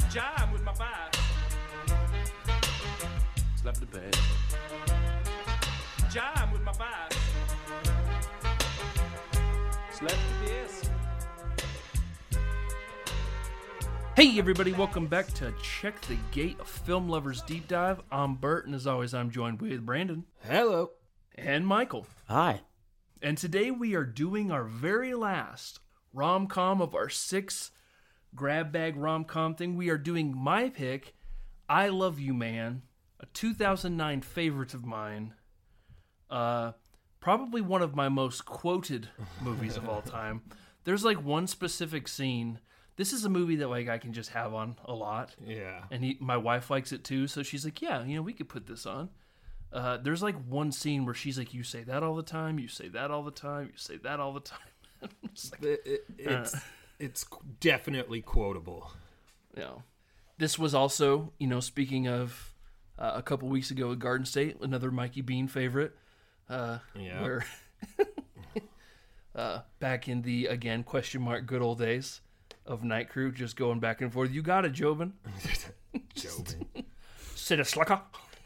Jam with my bass. Slap the bass. Jam with my bass. Slap the bass. Hey everybody, welcome back to Check the Gate, a Film Lovers Deep Dive. I'm Bert, and as always, I'm joined with Brandon. Hello. And Michael. Hi. And today we are doing our very last rom-com of our 6 grab bag rom-com thing. We are doing my pick, I Love You Man, a 2009 favorite of mine. Probably one of my most quoted movies of all time. There's like one specific scene. This is a movie that like I can just have on a lot. Yeah. And my wife likes it too, so she's like, yeah, we could put this on. There's like one scene where she's like, you say that all the time, you say that all the time, you say that all the time. It's definitely quotable. This was also, speaking of a couple weeks ago at Garden State, another Mikey Bean favorite. Where back in the, again, question mark, good old days of Night Crew, just going back and forth. You got it, Jobin. Jobin. Sit a slucker.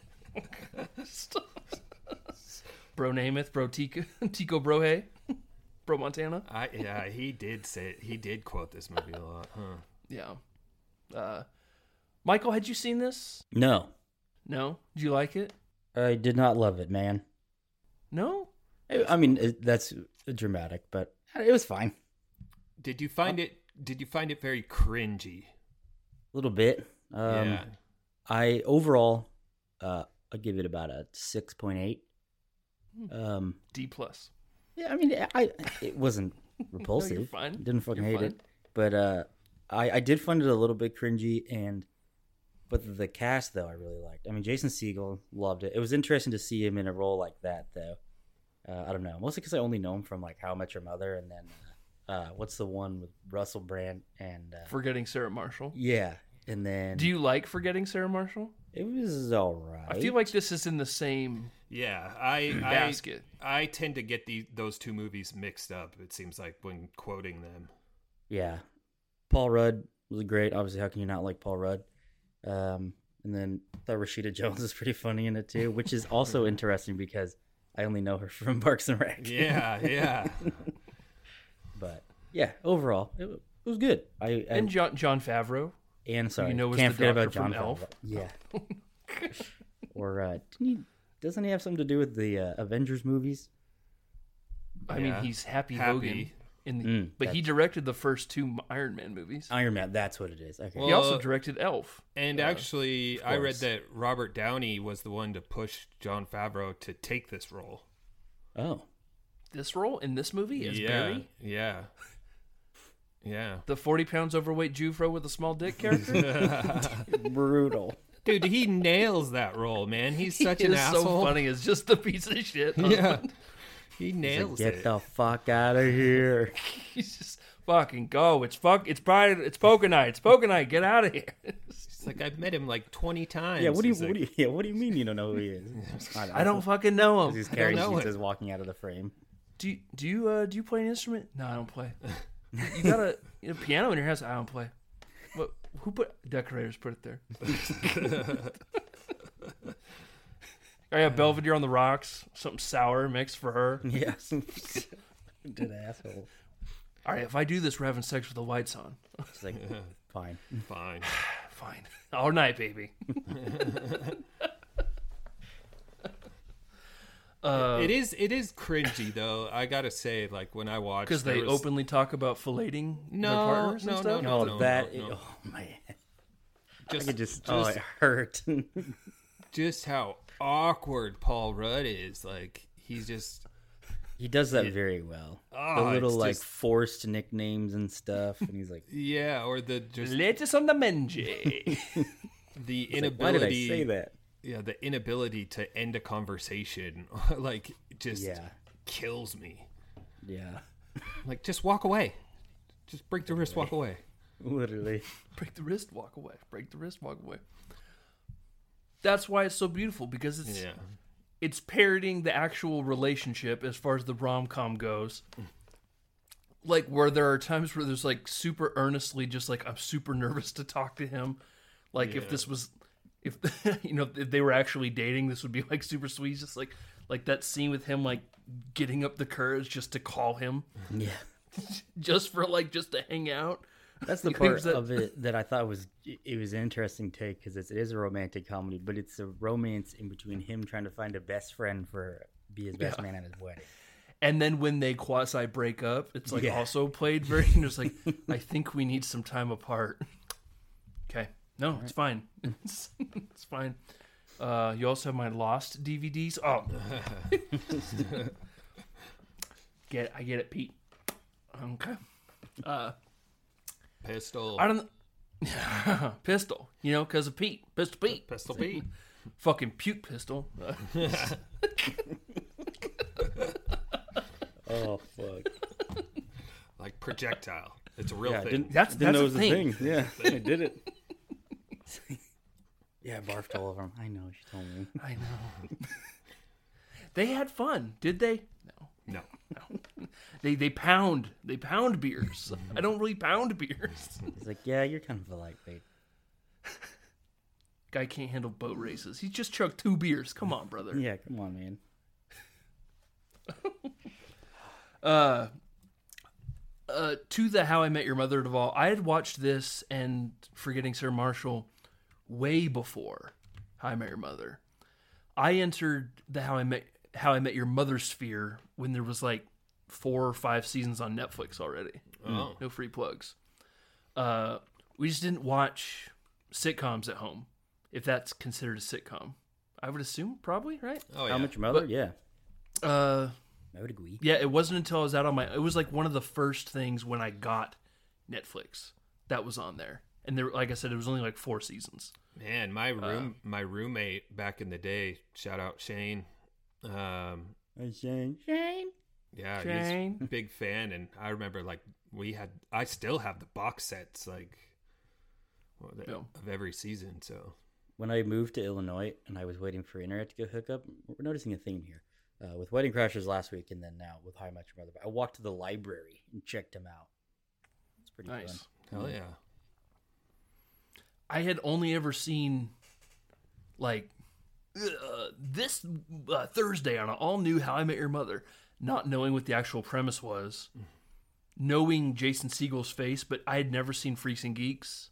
Bro Namath, Bro Tico Brohe, Bro Montana. He did quote this movie a lot, huh? Yeah. Michael, had you seen this? No. No? Did you like it? I did not love it, man. No? I mean, that's dramatic, but it was fine. Did you find it very cringy? A little bit. Yeah. I overall, I'll give it about a 6.8. D+. Yeah, I mean, it wasn't repulsive. No, you're fine. Didn't fucking hate fine. it. But I did find it a little bit cringy, but the cast, though, I really liked. I mean, Jason Segel, loved it. It was interesting to see him in a role like that, though. I don't know. Mostly because I only know him from, like, How I Met Your Mother, and then, what's the one with Russell Brand and... Forgetting Sarah Marshall. Yeah, and then... Do you like Forgetting Sarah Marshall? It was all right. I feel like this is in the same basket. I tend to get those two movies mixed up, it seems like, when quoting them. Yeah. Paul Rudd was great. Obviously, how can you not like Paul Rudd? And then I thought Rashida Jones is pretty funny in it, too, which is also interesting because I only know her from Parks and Rec. Yeah. But, yeah, overall, it was good. And Jon Favreau. And, sorry, was can't the forget about doctor Jon from Elf. Yeah. Or, doesn't he have something to do with the Avengers movies? I mean, he's Happy Hogan. But he directed the first 2 Iron Man movies. Iron Man, that's what it is. Okay. He also directed Elf. And actually, I read that Robert Downey was the one to push Jon Favreau to take this role. Oh. This role in this movie is Barry? Yeah. The 40 pounds overweight Jufro with a small dick character? Brutal. Dude, he nails that role, man. He's such an asshole. So funny. It's just a piece of shit. Yeah. He nails it. Get the fuck out of here. He's just fucking go. It's poker night. It's poker night. Get out of here. It's like I've met him like 20 times. Yeah, what do you mean you don't know who he is? I don't fucking know him. He's carrying sheets as walking out of the frame. Do you play an instrument? No, I don't play. You got a piano in your house? I don't play. What? Who put decorators? Put it there. I got Belvedere on the rocks. Something sour mixed for her. Yeah. Good asshole. All right, if I do this, we're having sex with the lights on. It's like, fine. Fine. All night, baby. It is cringy though. I gotta say, like when I watched, because they openly talk about filleting their partners and stuff. No, oh man, it hurt. Just how awkward Paul Rudd is. Like he does that very well. The little like forced nicknames and stuff, and he's like, or the just latest on the menu. The inability. Like, why did I say that? Yeah, the inability to end a conversation, like, just kills me. Yeah. Like, just walk away. Just break the wrist, walk away. Literally. Break the wrist, walk away. Break the wrist, walk away. That's why it's so beautiful, because it's parroting the actual relationship as far as the rom-com goes. like where there are times where there's like super earnestly just like I'm super nervous to talk to him. Like if this was if if they were actually dating, this would be like super sweet. Just like that scene with him like getting up the courage just to call him. Yeah. just to hang out. That's the part of it that I thought was an interesting take, because it is a romantic comedy, but it's a romance in between him trying to find a best friend be his best man at his wedding. And then when they quasi break up, it's like also played very. It's like, I think we need some time apart. Okay, no, it's fine. It's fine. You also have my Lost DVDs. Oh, I get it, Pete. Okay. Pistol. I don't. Pistol. Because of Pete. Pistol Pete. Pistol Pete. Fucking puke pistol. Oh fuck! Like projectile. It's a real thing. That's know it was a thing. Yeah, I did it. Yeah, I barfed all over him. I know. She told me. I know. They had fun, did they? No. They pound beers. I don't really pound beers. He's like, yeah, you're kind of a lightweight. Guy can't handle boat races. He just chugged 2 beers. Come on, brother. Yeah, come on, man. To the How I Met Your Mother Duvall, I had watched this and Forgetting Sarah Marshall way before How I Met Your Mother. I entered the How I Met Your Mother sphere when there was like 4 or 5 seasons on Netflix already. Oh. No free plugs. We just didn't watch sitcoms at home, if that's considered a sitcom. I would assume, probably, right? Oh, yeah. How Much Your Mother? But, yeah. I would agree. Yeah, it wasn't until I was out on it was like one of the first things when I got Netflix that was on there. And there, like I said, it was only like 4 seasons. Man, my roommate back in the day, shout out Shane. Shane. Yeah, Shane. he's a big fan, and I remember like I still have the box sets like of every season. So when I moved to Illinois and I was waiting for internet to get hooked up, we're noticing a theme here. With Wedding Crashers last week, and then now with How I Met Your Mother. I walked to the library and checked them out. It's pretty nice. fun. Hell yeah. I had only ever seen like this Thursday on an all new How I Met Your Mother, not knowing what the actual premise was, knowing Jason Segel's face, but I had never seen Freaks and Geeks.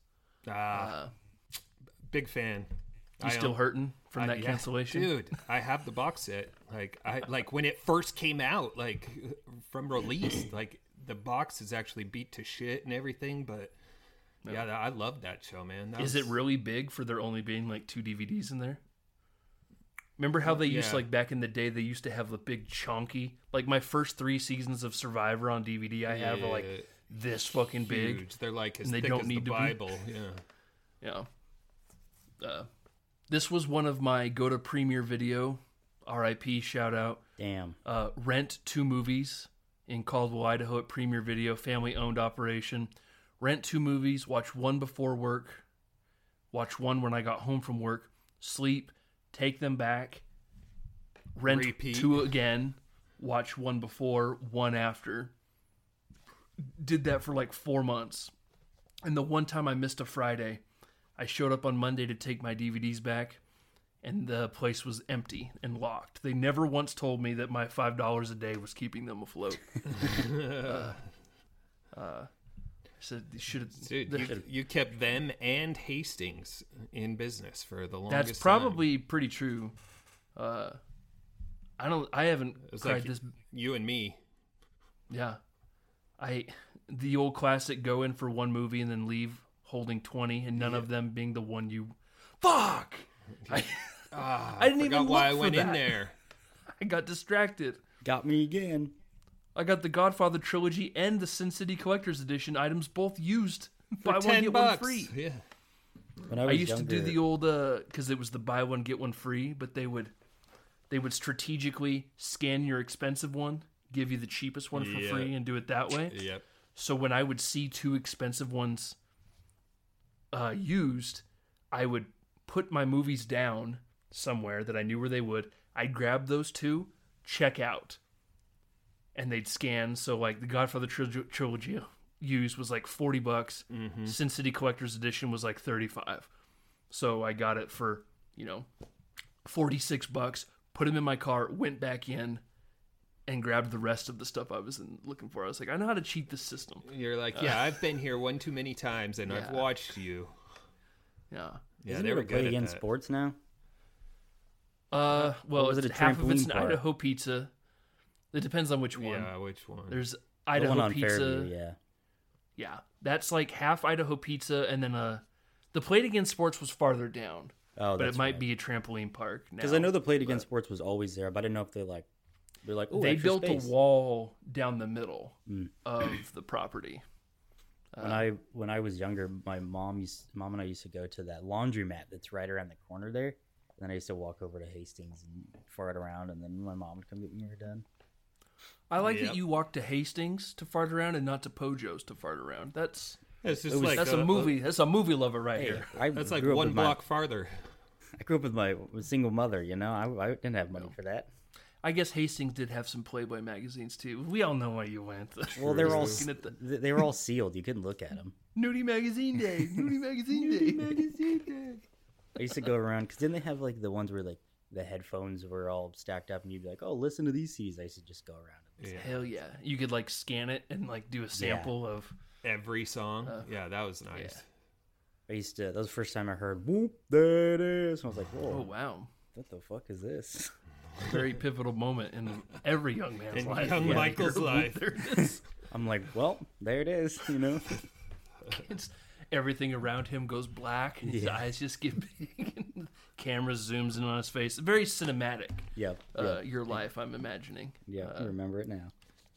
Big fan. You still hurting from that cancellation? Dude, I have the box set. Like when it first came out, like from release, like the box is actually beat to shit and everything, but yeah, I love that show, man. Is it really big for there only being like 2 DVDs in there? Remember how they used to, like back in the day, they used to have the big chunky, like my first 3 seasons of Survivor on DVD I have are like this fucking huge. big. They're like as and they thick don't as need the to Bible. be. Yeah. Yeah. This was one of my go to Premiere Video, RIP, shout out. Damn. Rent 2 movies in Caldwell, Idaho at Premiere Video, family owned operation. Rent 2 movies, watch 1 before work, watch 1 when I got home from work, sleep, take them back, rent Repeat. 2 again, watch 1 before, 1 after. Did that for like 4 months. And the one time I missed a Friday, I showed up on Monday to take my DVDs back, and the place was empty and locked. They never once told me that my $5 a day was keeping them afloat. Said you kept them and Hastings in business for the longest That's probably pretty true. I haven't cried like this. You and me. Yeah, the old classic: go in for 1 movie and then leave holding 20, and none of them being the one you. Fuck! I didn't even look why I for went that. in there. I got distracted. Got me again. I got the Godfather trilogy and the Sin City Collector's Edition items both used. Buy For one, get one $10. free. Yeah. When I was used younger, to do the old because it was the buy one get one free, but they would strategically scan your expensive one, give you the cheapest one for free, and do it that way. Yep. So when I would see 2 expensive ones used, I would put my movies down somewhere that I knew where they would. I'd grab those 2, check out. and they'd scan. So like the Godfather trilogy used was like $40. Sin City Collector's Edition was like 35. So I got it for, $46. Put them in my car, went back in, and grabbed the rest of the stuff I was looking for. I was like, I know how to cheat this system. You're like, yeah, I've been here one too many times, and I've watched you. Yeah. Yeah, Isn't they it were a good Play at Again that. Sports now? Well, was it a half of it's trampoline an park? Idaho Pizza. It depends on which one. Yeah, which one? There's The one Idaho on Pizza. Fairview, yeah. Yeah, that's like half Idaho Pizza, and then the Play Again Sports was farther down. Oh, But that's it might right. be a trampoline park now. Because I know the Play Again Sports was always there, but I didn't know if they're like, oh, they extra built space. a wall down the middle of the property. When I was younger, my mom and I used to go to that laundromat that's right around the corner there. And then I used to walk over to Hastings and fart around, and then my mom would come get me when we were done. I like Yep. that you walked to Hastings to fart around and not to Pojo's to fart around. That's It's just like a movie. That's a movie lover right here. That's like grew up one with block farther. I grew up with my single mother. I didn't have money for that. I guess Hastings did have some Playboy magazines too. We all know why you went. Well, they were all Looking at the they were all sealed. You couldn't look at them. Nudie Magazine Day. Nudie Magazine Day. I used to go around because didn't they have like the ones where like the headphones were all stacked up and you'd be like, oh, listen to these CDs. I used to just go around. Yeah. Hell yeah! You could like scan it and like do a sample of. Every song. Yeah, that was nice. I used to. That was the first time I heard "Whoop, there it is." And I was like, whoa, Oh wow! what the fuck is this? Very pivotal moment in every young man's In life. young Yeah. Michael's life. There it is. I'm like, well, there it is. It's, everything around him goes black. His Yeah. eyes just get big. Camera zooms in on his face. Very cinematic. Yep. Your life, I'm imagining. Yeah, I remember it now.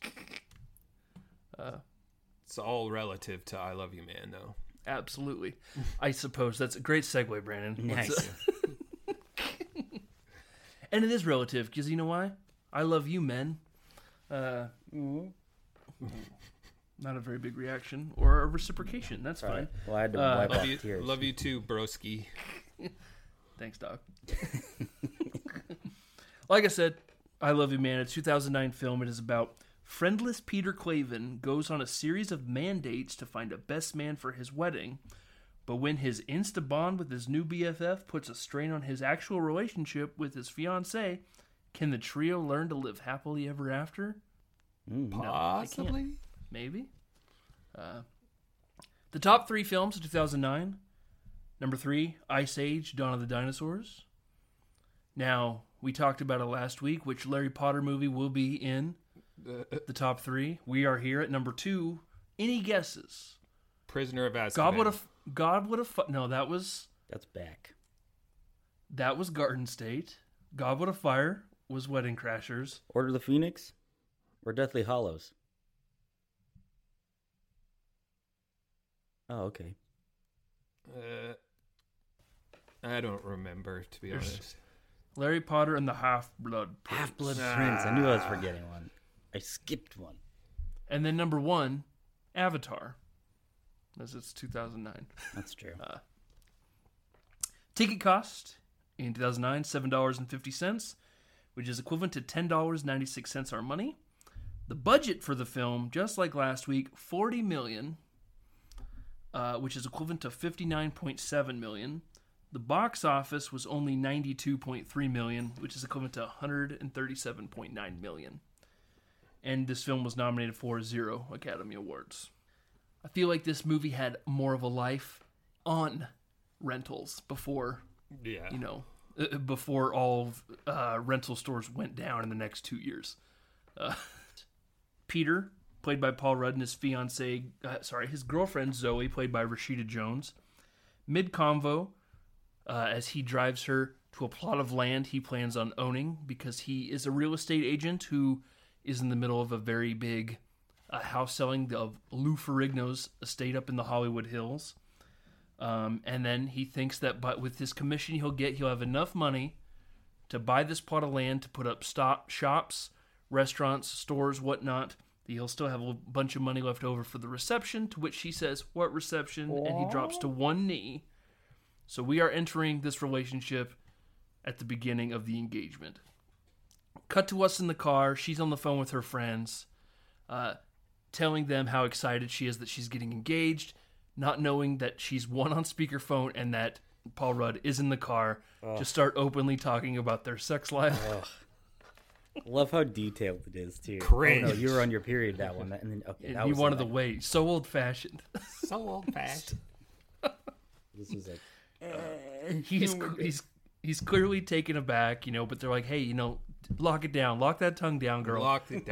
It's all relative to I Love You Man, though. Absolutely. I suppose that's a great segue, Brandon. Nice. And it is relative because you know why? I love you, men. Not a very big reaction or a reciprocation. That's All fine. right. Well, I had to wipe off tears. Love you too, broski. Thanks, Doc. Like I said, I Love You Man. It's a 2009 film. It is about friendless Peter Clavin goes on a series of mandates to find a best man for his wedding. But when his insta bond with his new BFF puts a strain on his actual relationship with his fiancée, can the trio learn to live happily ever after? Possibly. Maybe. The top 3 films of 2009. Number 3, Ice Age, Dawn of the Dinosaurs. Now, we talked about it last week, which Larry Potter movie will be in the top 3. We are here at number 2. Any guesses? Prisoner of Azkaban. God would have... No, That's back. that was Garden State. God Would have Fire was Wedding Crashers. Order of the Phoenix or Deathly Hollows? Oh, okay. I don't remember, to be honest. Larry Potter and the Half-Blood Prince. Half-Blood Prince. I knew I was forgetting one. I skipped one. And then number 1, Avatar. As it's 2009. That's true. Ticket cost in 2009, $7.50, which is equivalent to $10.96 our money. The budget for the film, just like last week, $40 million, which is equivalent to $59.7 million. The box office was only $92.3 million, which is equivalent to $137.9 million. And this film was nominated for 0 Academy Awards. I feel like this movie had more of a life on rentals before, Yeah. before all rental stores went down in the next 2 years. Peter, played by Paul Rudd, and his his girlfriend Zoe, played by Rashida Jones. Mid-convo, as he drives her to a plot of land he plans on owning because he is a real estate agent who is in the middle of a very big house selling of Lou Ferrigno's estate up in the Hollywood Hills. And then he thinks that with his commission he'll have enough money to buy this plot of land to put up shops, restaurants, stores, whatnot. He'll still have a bunch of money left over for the reception, to which she says, "What reception?" And he drops to one knee. So we are entering this relationship at the beginning of the engagement. Cut to us in the car. She's on the phone with her friends, telling them how excited she is that she's getting engaged, not knowing that she's one on speakerphone and that Paul Rudd is in the car. Just start openly talking about their sex life. Love how detailed it is too. Cringe. Oh no, you were on your period that one, and then okay, that You was wanted to like, wait. So old-fashioned. So old-fashioned. This was like He's clearly taken aback, but they're like, hey, lock it down. Lock that tongue down, girl. Locked it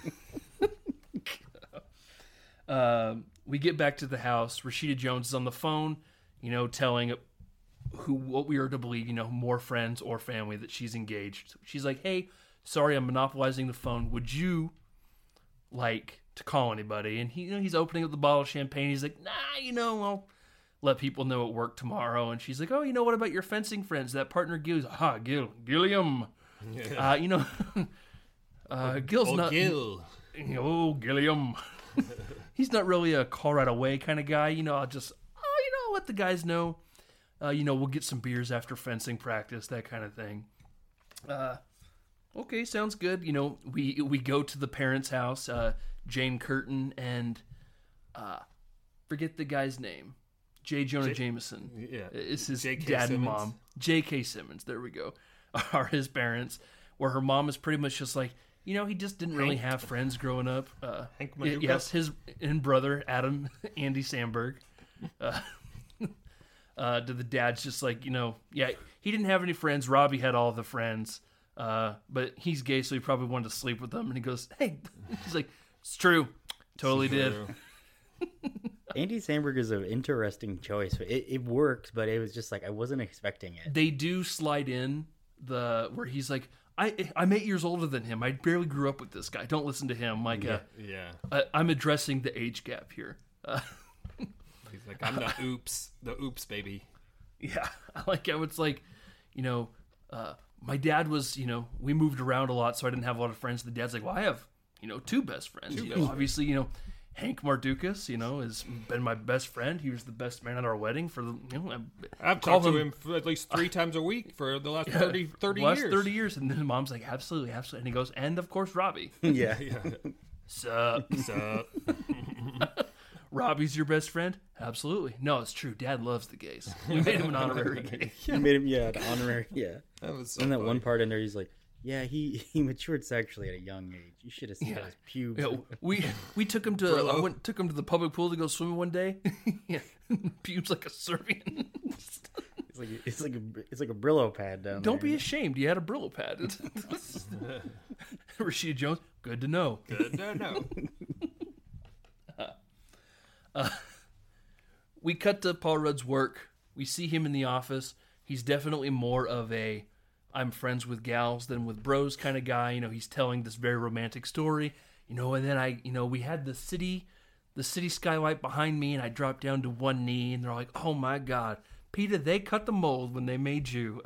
down. We get back to the house. Rashida Jones is on the phone, telling what we are to believe, more friends or family that she's engaged. She's like, hey, sorry, I'm monopolizing the phone. Would you like to call anybody? And he's opening up the bottle of champagne. He's like, nah, I'll let people know at work tomorrow. And she's like, oh, what about your fencing friends? That partner Gil. Gilliam. Gil's not. Gil. Oh, Gilliam. He's not really a call right away kind of guy. I'll just, let the guys know. We'll get some beers after fencing practice, that kind of thing. Okay, sounds good. We go to the parents' house, Jane Curtin and forget the guy's name. J. Jonah Jameson. Yeah. Is his J.K. dad and Simmons. mom. J.K. Simmons, there we go, are his parents, where her mom is pretty much just like, he just didn't really have friends growing up. Hank Maduka? Yes, his brother, Adam, Andy Samberg. To the dad's just like, he didn't have any friends. Robbie had all the friends. But he's gay, so he probably wanted to sleep with them. And he goes, hey, he's like, it's true. Totally did. Andy Samberg is an interesting choice. It worked, but it was just like I wasn't expecting it. They do slide in where he's like, I'm 8 years older than him. I barely grew up with this guy. Don't listen to him. Like, I'm addressing the age gap here. He's like, I'm the oops baby. Yeah, I like how it's like, my dad was, we moved around a lot, so I didn't have a lot of friends. The dad's like, well, I have, two best friends. Obviously, Hank Mardukas, has been my best friend. He was the best man at our wedding for the, I've talked to him for at least 3 times a week for the last 30 last years. 30 years. And then mom's like, absolutely. And he goes, and of course, Robbie. Yeah. Sup? Robbie's your best friend? Absolutely. No, it's true. Dad loves the gays. We made him an honorary gay. You made him, an honorary, That was so and that funny. one part in there, he's like, yeah, he matured sexually at a young age. You should have seen his pubes. We took him to took him to the public pool to go swimming one day. Yeah, pubes like a Serbian. It's like a Brillo pad down there. Don't be ashamed. He had a Brillo pad. Rashida Jones, good to know. Good to know. We cut to Paul Rudd's work. We see him in the office. He's definitely more of a I'm friends with gals than with bros kind of guy. He's telling this very romantic story. And then we had the city skylight behind me, and I dropped down to one knee, and they're like, oh my God, Peter, they cut the mold when they made you.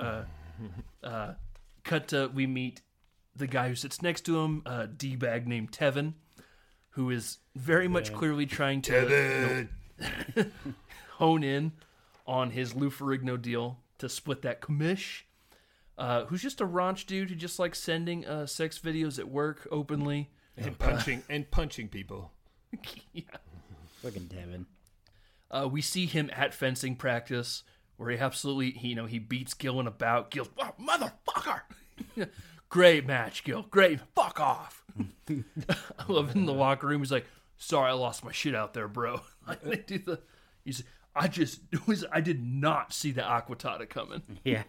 Cut to, we meet the guy who sits next to him, a D-bag named Tevin, who is very much clearly trying to hone in on his Lou Ferrigno deal to split that commish. Who's just a raunch dude who just likes sending sex videos at work openly And punching people. Yeah. Fucking Devin. We see him at fencing practice where he absolutely he beats Gil in a bout. Gil's, oh, motherfucker. Great match, Gil. Great. Fuck off. I love it in the locker room. He's like, sorry, I lost my shit out there, bro. Like they do he's I did not see the Aquatata coming. Yeah.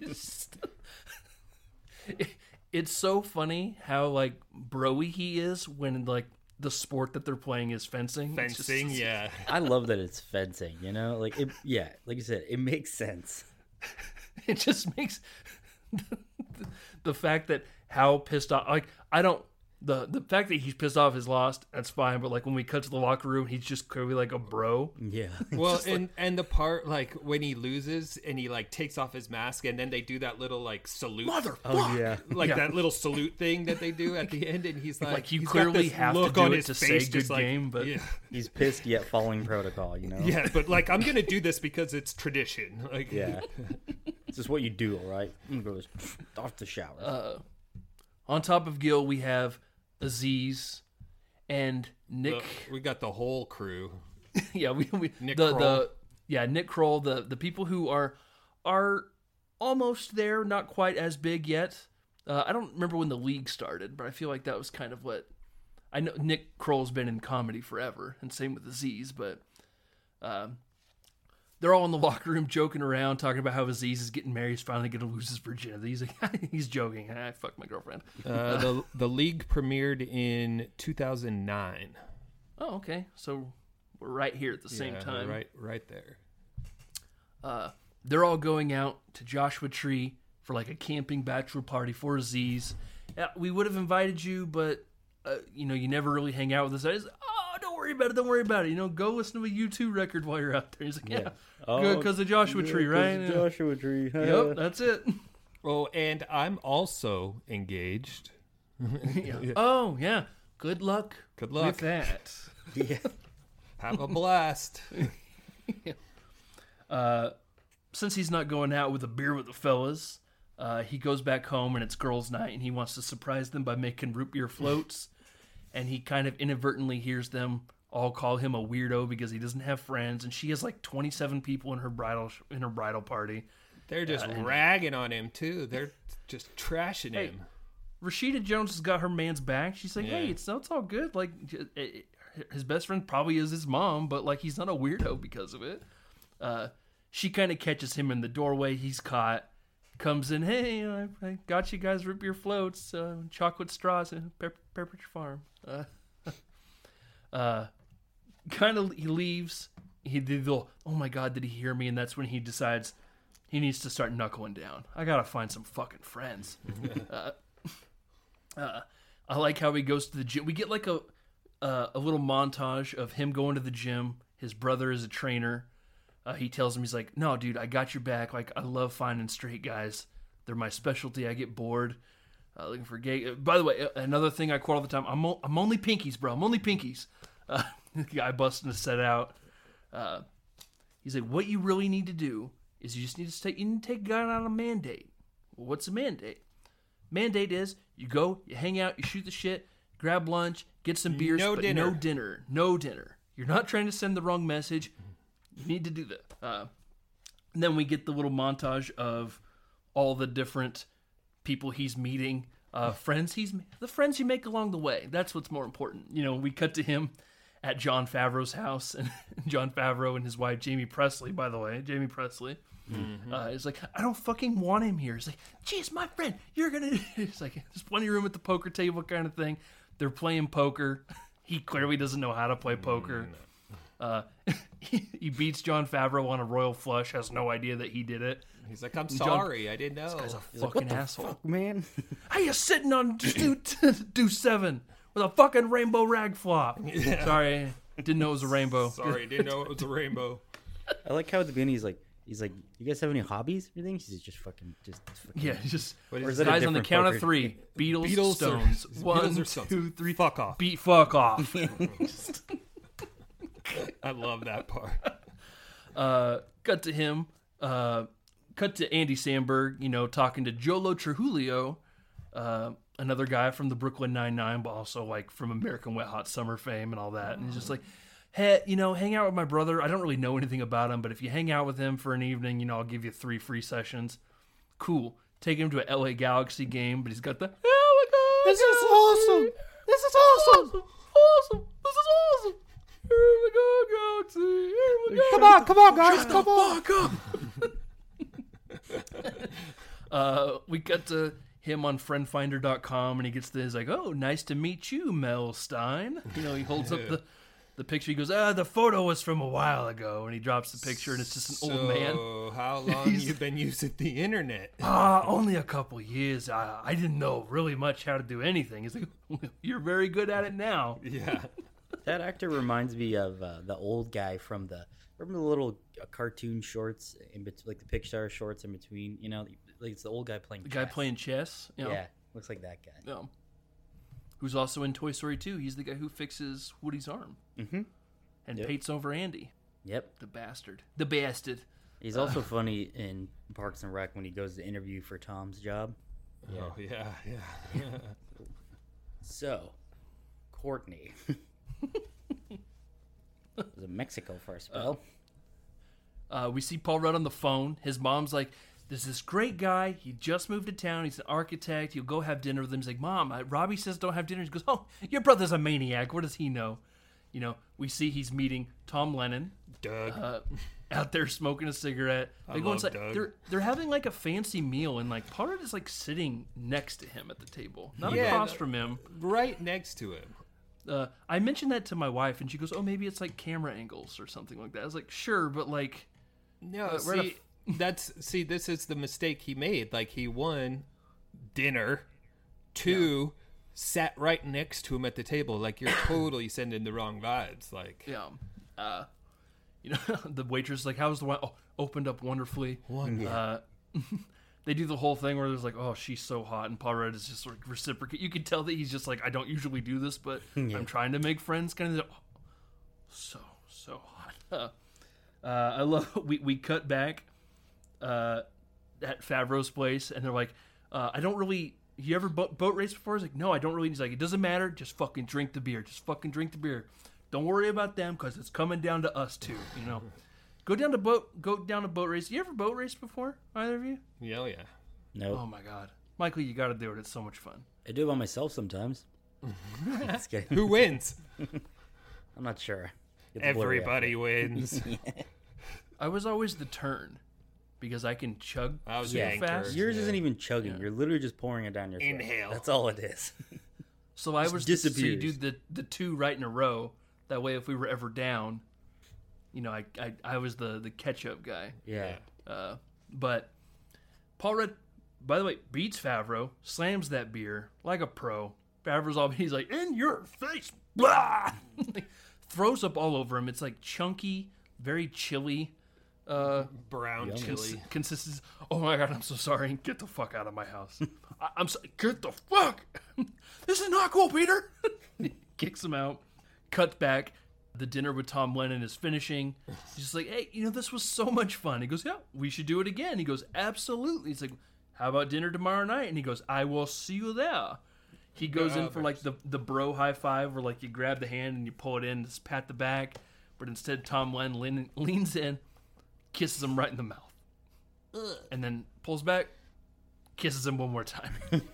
It's so funly how like bro-y he is when like the sport that they're playing is fencing. Fencing, yeah. I love that it's fencing, like it, like you said, it makes sense. It just makes the fact that how pissed off, like I don't, the fact that he's pissed off is lost, that's fine, but like when we cut to the locker room, he's just clearly like a bro. Yeah. Well, and the part like when he loses and he like takes off his mask and then they do that little like salute, Motherfucker. Oh yeah. like that little salute thing that they do at the end, and he's like you he's got clearly this have to look do on it his to face, say just good like, game, but yeah. He's pissed yet following protocol, Yeah, but like I'm gonna do this because it's tradition. Like Yeah. This is what you do, all right? I'm gonna go off the shower. On top of Gil, we have Aziz and Nick. We got the whole crew. Yeah, we Nick the Kroll. Nick Kroll, the people who are almost there, not quite as big yet. I don't remember when the league started, but I feel like that was kind of what I know. Nick Kroll's been in comedy forever, and same with Aziz. But they're all in the locker room joking around, talking about how Aziz is getting married. He's finally going to lose his virginity. He's like, he's joking. I fucked my girlfriend. The league premiered in 2009. Oh, okay. So we're right here at the same time. Right there. They're all going out to Joshua Tree for like a camping bachelor party for Aziz. We would have invited you, but you never really hang out with us. I was, don't worry about it. Go listen to a U2 record while you're out there. He's like, yeah. Good, because of Joshua Tree, right? Yeah. Joshua Tree. Yep, that's it. Oh, and I'm also engaged. Yeah. Oh, yeah. Good luck. Good luck with that. Yeah. Have a blast. Since he's not going out with a beer with the fellas, he goes back home and it's girls' night, and he wants to surprise them by making root beer floats. And he kind of inadvertently hears them all call him a weirdo because he doesn't have friends, and she has like 27 people in her bridal party. They're just ragging on him too. They're just trashing him. Rashida Jones has got her man's back. She's like, hey, it's all good. Like, his best friend probably is his mom, but like he's not a weirdo because of it. She kind of catches him in the doorway. He's caught. Comes in, hey, I got you guys root beer floats, chocolate straws, and Pepperidge Farm. He leaves. Oh my God, did he hear me? And that's when he decides he needs to start knuckling down. I gotta find some fucking friends. I like how he goes to the gym. We get like a little montage of him going to the gym. His brother is a trainer. He tells him, he's like, no, dude, I got your back. Like, I love finding straight guys. They're my specialty. I get bored looking for gay. By the way, another thing I quote all the time, I'm only pinkies, bro. I'm only pinkies. The guy busting the set out. He's like, what you really need to do is you need to take a guy on a mandate. Well, what's a mandate? Mandate is you go, you hang out, you shoot the shit, grab lunch, get some beers, No dinner. You're not trying to send the wrong message. You need to do that. And then we get the little montage of all the different people he's meeting, the friends you make along the way. That's what's more important. We cut to him at Jon Favreau's house, and Jon Favreau and his wife, Jamie Presley, by the way, is like, I don't fucking want him here. He's like, geez, my friend, you're going to... It's like, there's plenty of room at the poker table kind of thing. They're playing poker. He clearly doesn't know how to play poker. He beats Jon Favreau on a royal flush, has no idea that he did it. He's like, I'm sorry, I didn't know. This guy's a He's like, fucking what the asshole. fuck, man? How you sitting on do 7 with a fucking rainbow rag flop? Yeah. Sorry, didn't know it was a rainbow. Sorry, didn't know it was a rainbow. I like how at the beginning he's like, you guys have any hobbies or anything? He's just fucking. Yeah, just Or is that a guys on the different count poker? of 3. Beatles, Beatles Stones. or- 1, Beatles or Stones. 2, 3. Fuck off. Fuck off. I love that part. Cut to him. Cut to Andy Samberg, talking to Jolo Trujillo, another guy from the Brooklyn Nine-Nine, but also like from American Wet Hot Summer fame and all that. And he's just like, hey, hang out with my brother. I don't really know anything about him, but if you hang out with him for an evening, I'll give you 3 free sessions. Cool. Take him to a LA Galaxy game, but he's got the, oh my God, This is awesome. This is awesome. Awesome. This is awesome. Here we go, Galaxy. Here we go. Come on, guys. Shut the fuck up. We got to him on friendfinder.com, and he gets he's like, oh, nice to meet you, Mel Stein. He holds up the picture. He goes, the photo was from a while ago, and he drops the picture, and it's just an old man. So, how long you been using the internet? Only a couple years. I didn't know really much how to do anything. He's like, you're very good at it now. Yeah. That actor reminds me of the old guy from remember the little cartoon shorts like the Pixar shorts in between. Like it's the old guy playing. The guy playing chess. Yeah, looks like that guy. Yeah. Who's also in Toy Story 2. He's the guy who fixes Woody's arm. Mm-hmm. And paints over Andy. Yep. The bastard. He's also funny in Parks and Rec when he goes to interview for Tom's job. Oh yeah. So, Courtney was in Mexico for a spell. We see Paul Rudd on the phone. His mom's like, there's this great guy. He just moved to town. He's an architect. You'll go have dinner with him. He's like, Mom, Robbie says don't have dinner. He goes, oh, your brother's a maniac. What does he know? You know, we see he's meeting Tom Lennon. Doug. Out there smoking a cigarette. They go love inside. Doug. They're having like a fancy meal, and like Paul Rudd is like sitting next to him at the table, not Yeah, across from him. Right next to him. I mentioned that to my wife, and she goes, "Oh, maybe it's like camera angles or something like that." I was like, "Sure," but like, No, we're at see, this is the mistake he made. Like, he won dinner, two, sat right next to him at the table. Like, you're totally sending the wrong vibes. Like, yeah, you know, the waitress is like, "How's the wine?" Oh, opened up wonderfully. They do the whole thing where there's like, "Oh, she's so hot," and Paul Rudd is just like reciprocate. You can tell that he's just like, "I don't usually do this, but I'm trying to make friends." Kind of, so hot. I love. We cut back at Favreau's place, and they're like, "I don't really." You ever boat race before? He's like, "No, I don't really." He's like, "It doesn't matter. Just fucking drink the beer. Just fucking drink the beer. Don't worry about them because it's coming down to us too." You know. Go down to boat race. You ever boat race before? Either of you? yeah. Nope. Oh my god, Michael, you got to do it. It's so much fun. I do it by myself sometimes. Just kidding. Who wins? I'm not sure. Get the blurry out. Everybody wins. I was always the turn because I can chug I was super the anchor. fast. Yours isn't even chugging. You're literally just pouring it down your throat. Inhale. That's all it is. So I was so you do disappears. the two right in a row. That way, if we were ever down, you know, I was the catch-up guy. Yeah. But Paul Rudd, by the way, beats Favreau, slams that beer like a pro. Favreau's all, he's like, in your face, blah! Throws up all over him. It's like chunky, very chilly. Brown chili. Consistency. Oh my god, I'm so sorry. Get the fuck out of my house. I'm sorry. Get the fuck. This is not cool, Peter. Kicks him out. Cuts back. The dinner with Tom Lennon is finishing. He's just like, hey, you know, this was so much fun. He goes, yeah, we should do it again. He goes, absolutely. He's like, how about dinner tomorrow night? And he goes, I will see you there. He goes in for like the bro high five where like you grab the hand and you pull it in, just pat the back. But instead, Tom Lennon leans in, kisses him right in the mouth. And then pulls back, kisses him one more time.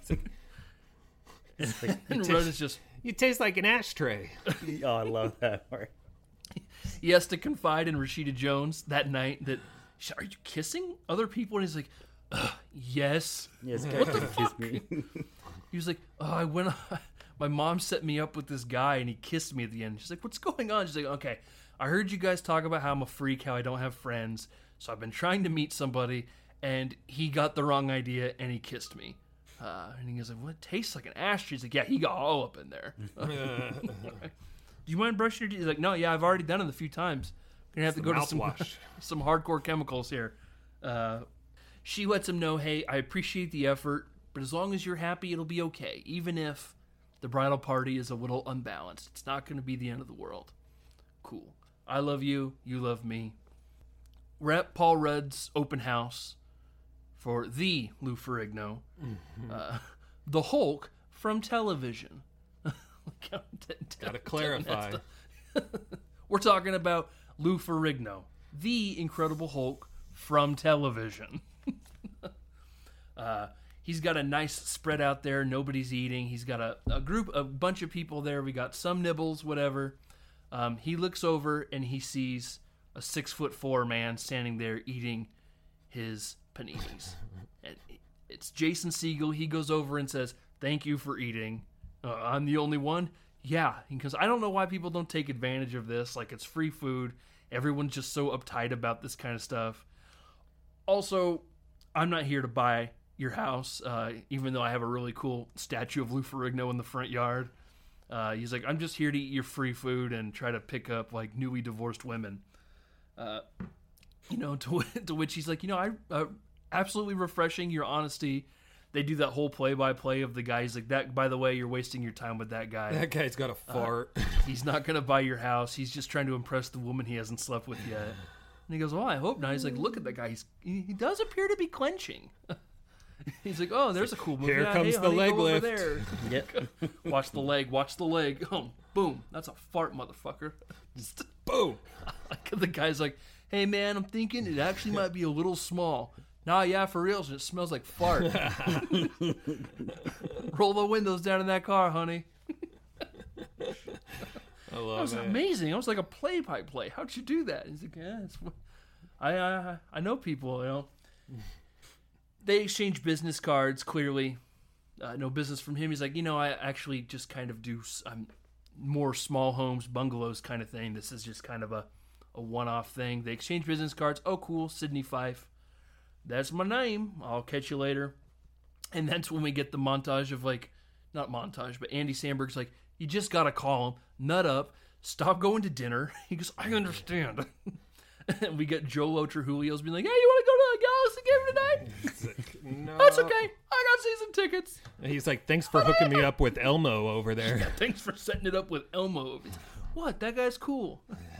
And Rudd is just... You taste like an ashtray. Oh, I love that part. He has to confide in Rashida Jones that night that, are you kissing other people? And he's like, yes. Yes, guys, kiss me. He was like, my mom set me up with this guy and he kissed me at the end. She's like, what's going on? She's like, okay, I heard you guys talk about how I'm a freak, how I don't have friends. So I've been trying to meet somebody and he got the wrong idea and he kissed me. And he goes like, well, it tastes like an ashtray. He's like, yeah, he got all up in there. Do you mind brushing your teeth? He's like, no, yeah, I've already done it a few times. I'm going to have to go to some hardcore chemicals here. She lets him know, hey, I appreciate the effort, but as long as you're happy, it'll be okay. Even if the bridal party is a little unbalanced. It's not going to be the end of the world. Cool. I love you. You love me. We're at Paul Rudd's open house for the Lou Ferrigno, the Hulk from television. Gotta clarify. We're talking about Lou Ferrigno, the Incredible Hulk from television. He's got a nice spread out there. Nobody's eating. He's got a bunch of people there. We got some nibbles, whatever. He looks over and he sees a 6'4" man standing there eating his paninis. And it's Jason Segel. He goes over and says, "Thank you for eating. I'm the only one." Yeah, because I don't know why people don't take advantage of this. Like, it's free food. Everyone's just so uptight about this kind of stuff. Also, I'm not here to buy your house, even though I have a really cool statue of Lou Ferrigno in the front yard. He's like, I'm just here to eat your free food and try to pick up, like, newly divorced women. To which he's like, I absolutely refreshing, your honesty. They do that whole play-by-play of the guy. He's like, that, by the way, you're wasting your time with that guy. That guy's got a fart. He's not going to buy your house. He's just trying to impress the woman he hasn't slept with yet. And he goes, well, I hope not. He's like, look at that guy. He does appear to be clenching. He's like, oh, there's a cool movie. Here comes hey, the honey, leg go over lift. there. Yep. Watch the leg. Watch the leg. Oh, boom. That's a fart, motherfucker. Boom. The guy's like, hey, man, I'm thinking it actually might be a little small. Nah, yeah, for real. It smells like fart. Roll the windows down in that car, honey. I love That was it. amazing. It was like a play-by-play. How'd you do that? He's like, yeah, I know people, you know. They exchange business cards, clearly. No business from him. He's like, you know, I actually just kind of do more small homes, bungalows kind of thing. This is just kind of a one-off thing. They exchange business cards. Oh, cool. Sidney Fife. That's my name. I'll catch you later. And that's when we get the montage of, like, not montage, but Andy Samberg's like, you just got to call him, nut up, stop going to dinner. He goes, I understand. And we get Joe Trujillo's being like, hey, you want to go to the Galaxy game tonight? It's like, no. That's okay. I got season tickets. And he's like, thanks for hooking me up with Elmo over there. Thanks for setting it up with Elmo. What? That guy's cool.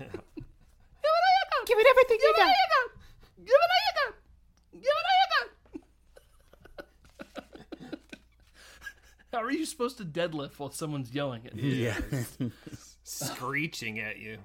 Give it everything you got. Give it all you got. Give it all you got. How are you supposed to deadlift while someone's yelling at you? Yeah. Screeching at you.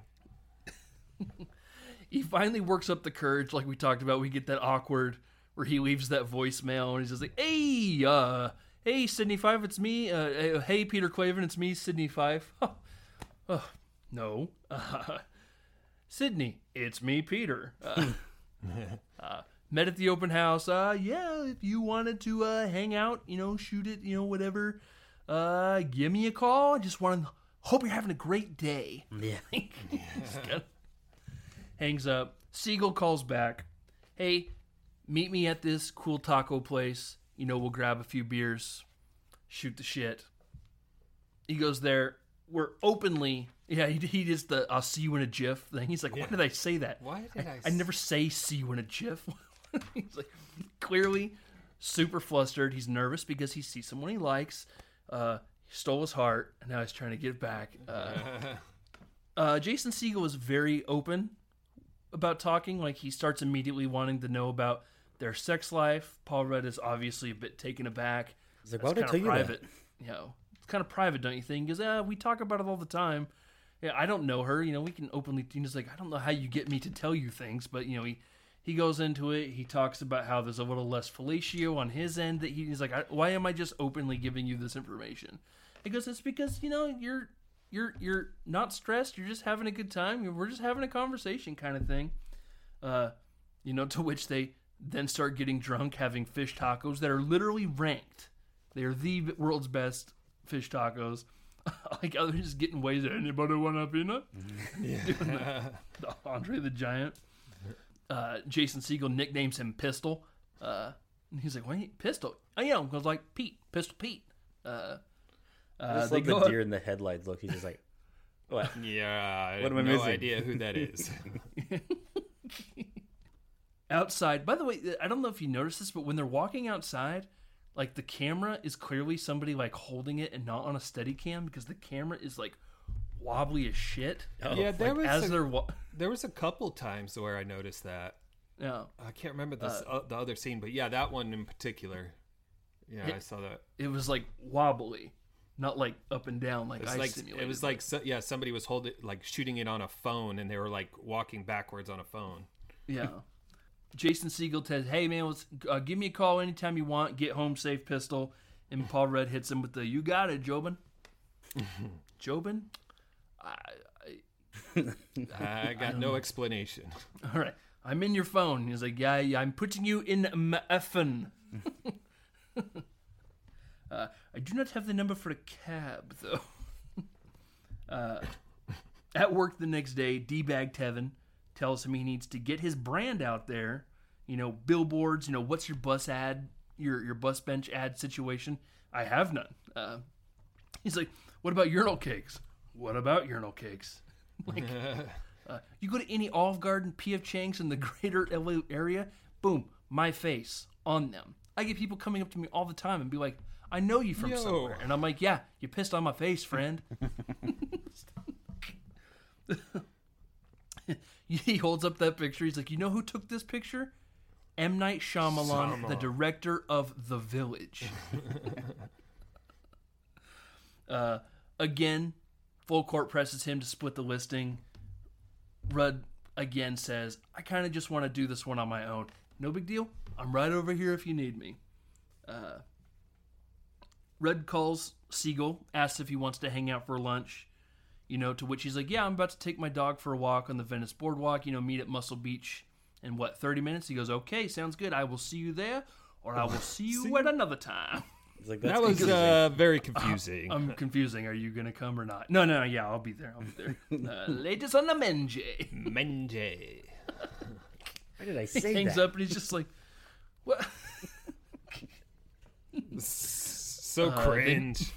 He finally works up the courage, like we talked about. We get that awkward where he leaves that voicemail and he's just like, hey, Sidney Fife, it's me. Hey, Peter Clavin, it's me, Sidney Fife. No. Sydney, it's me, Peter. Met at the open house. Yeah, if you wanted to hang out, you know, shoot it, you know, whatever, give me a call. I just want to hope you're having a great day. Yeah. Hangs up. Siegel calls back. Hey, meet me at this cool taco place. You know, we'll grab a few beers, shoot the shit. He goes there. We're openly, yeah, he does the I'll see you in a GIF thing. He's like, why did I say that? Why did I never say see you in a GIF. He's like, clearly super flustered. He's nervous because he sees someone he likes. He stole his heart, and now he's trying to get it back. Jason Segel is very open about talking. Like, he starts immediately wanting to know about their sex life. Paul Rudd is obviously a bit taken aback. He's like, That's why would I kinda tell you private. You know, it's kind of private, don't you think? Because we talk about it all the time. Yeah, I don't know her. You know, we can openly. He's like, I don't know how you get me to tell you things, but you know, he goes into it. He talks about how there's a little less fellatio on his end. That he's like, why am I just openly giving you this information? He goes, it's because, you know, you're not stressed. You're just having a good time. We're just having a conversation, kind of thing. You know, to which they then start getting drunk, having fish tacos that are literally ranked. They are the world's best fish tacos. Like, others just getting wasted. Anybody want a peanut? Yeah. Doing the Andre the Giant. Jason Segel nicknames him Pistol. And he's like, wait, Pistol? Oh, yeah. I was like, Pete. Pistol Pete. I just they love the go deer in the headlights look. He's just like, what? Yeah, I What have am I no missing? idea who that is. outside. By the way, I don't know if you noticed this, but when they're walking outside, like, the camera is clearly somebody like holding it and not on a steady cam, because the camera is like wobbly as shit. Oh, Yeah, there Like, was as they're there was a couple times where I noticed that. yeah, I can't remember this the other scene, but yeah, that one in particular. Yeah, I saw that. it was like wobbly, not like up and down like It's I like simulated. it was like somebody was holding like shooting it on a phone, and they were like walking backwards on a phone. Yeah. Jason Segel says, hey, man, let's, give me a call anytime you want. Get home safe, Pistol. And Paul Rudd hits him with the, you got it, Jobin. Jobin? I got no explanation. All right. I'm in your phone. He's like, yeah, I'm putting you in my effin'. I do not have the number for a cab, though. At work the next day, D-Bag Tevin tells him he needs to get his brand out there. You know, billboards, you know, what's your bus ad, your bus bench ad situation? I have none. He's like, what about urinal cakes? What about urinal cakes? Like, you go to any Olive Garden, P.F. Chang's in the greater LA area, boom, my face on them. I get people coming up to me all the time and be like, I know you from somewhere. And I'm like, yeah, you pissed on my face, friend. He holds up that picture. He's like, you know who took this picture? M. Night Shyamalan, the director of The Village. Again, full court presses him to split the listing. Rudd again says, I kind of just want to do this one on my own. No big deal. I'm right over here if you need me. Rudd calls Siegel, asks if he wants to hang out for lunch. To which he's like, yeah, I'm about to take my dog for a walk on the Venice Boardwalk, meet at Muscle Beach in 30 minutes? He goes, okay, sounds good. I will see you there, or I will see you at another time. Like, that was very confusing. I'm confusing. Are you going to come or not? No, yeah, I'll be there. Latest on the Menje. Menje. Why did I say He hangs that? up and he's just like, what? So cringe.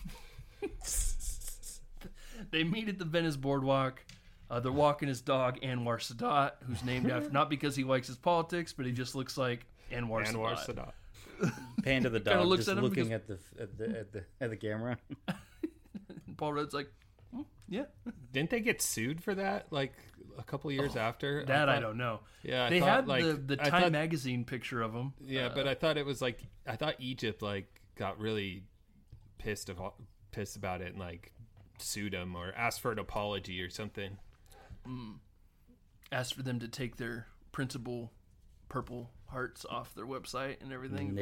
They meet at the Venice Boardwalk. They're walking his dog, Anwar Sadat, who's named after, not because he likes his politics, but he just looks like Anwar Sadat. Pan to the Kinda dog, looks just at him looking because- at the camera. And Paul Rudd's like, yeah. Didn't they get sued for that like a couple years after? That I thought- don't know. Yeah, They thought, had like, the I Time thought- magazine picture of him. Yeah, but I thought it was like I thought Egypt like got really pissed about it and like sued him or asked for an apology or something. Asked for them to take their printable purple hearts off their website and everything.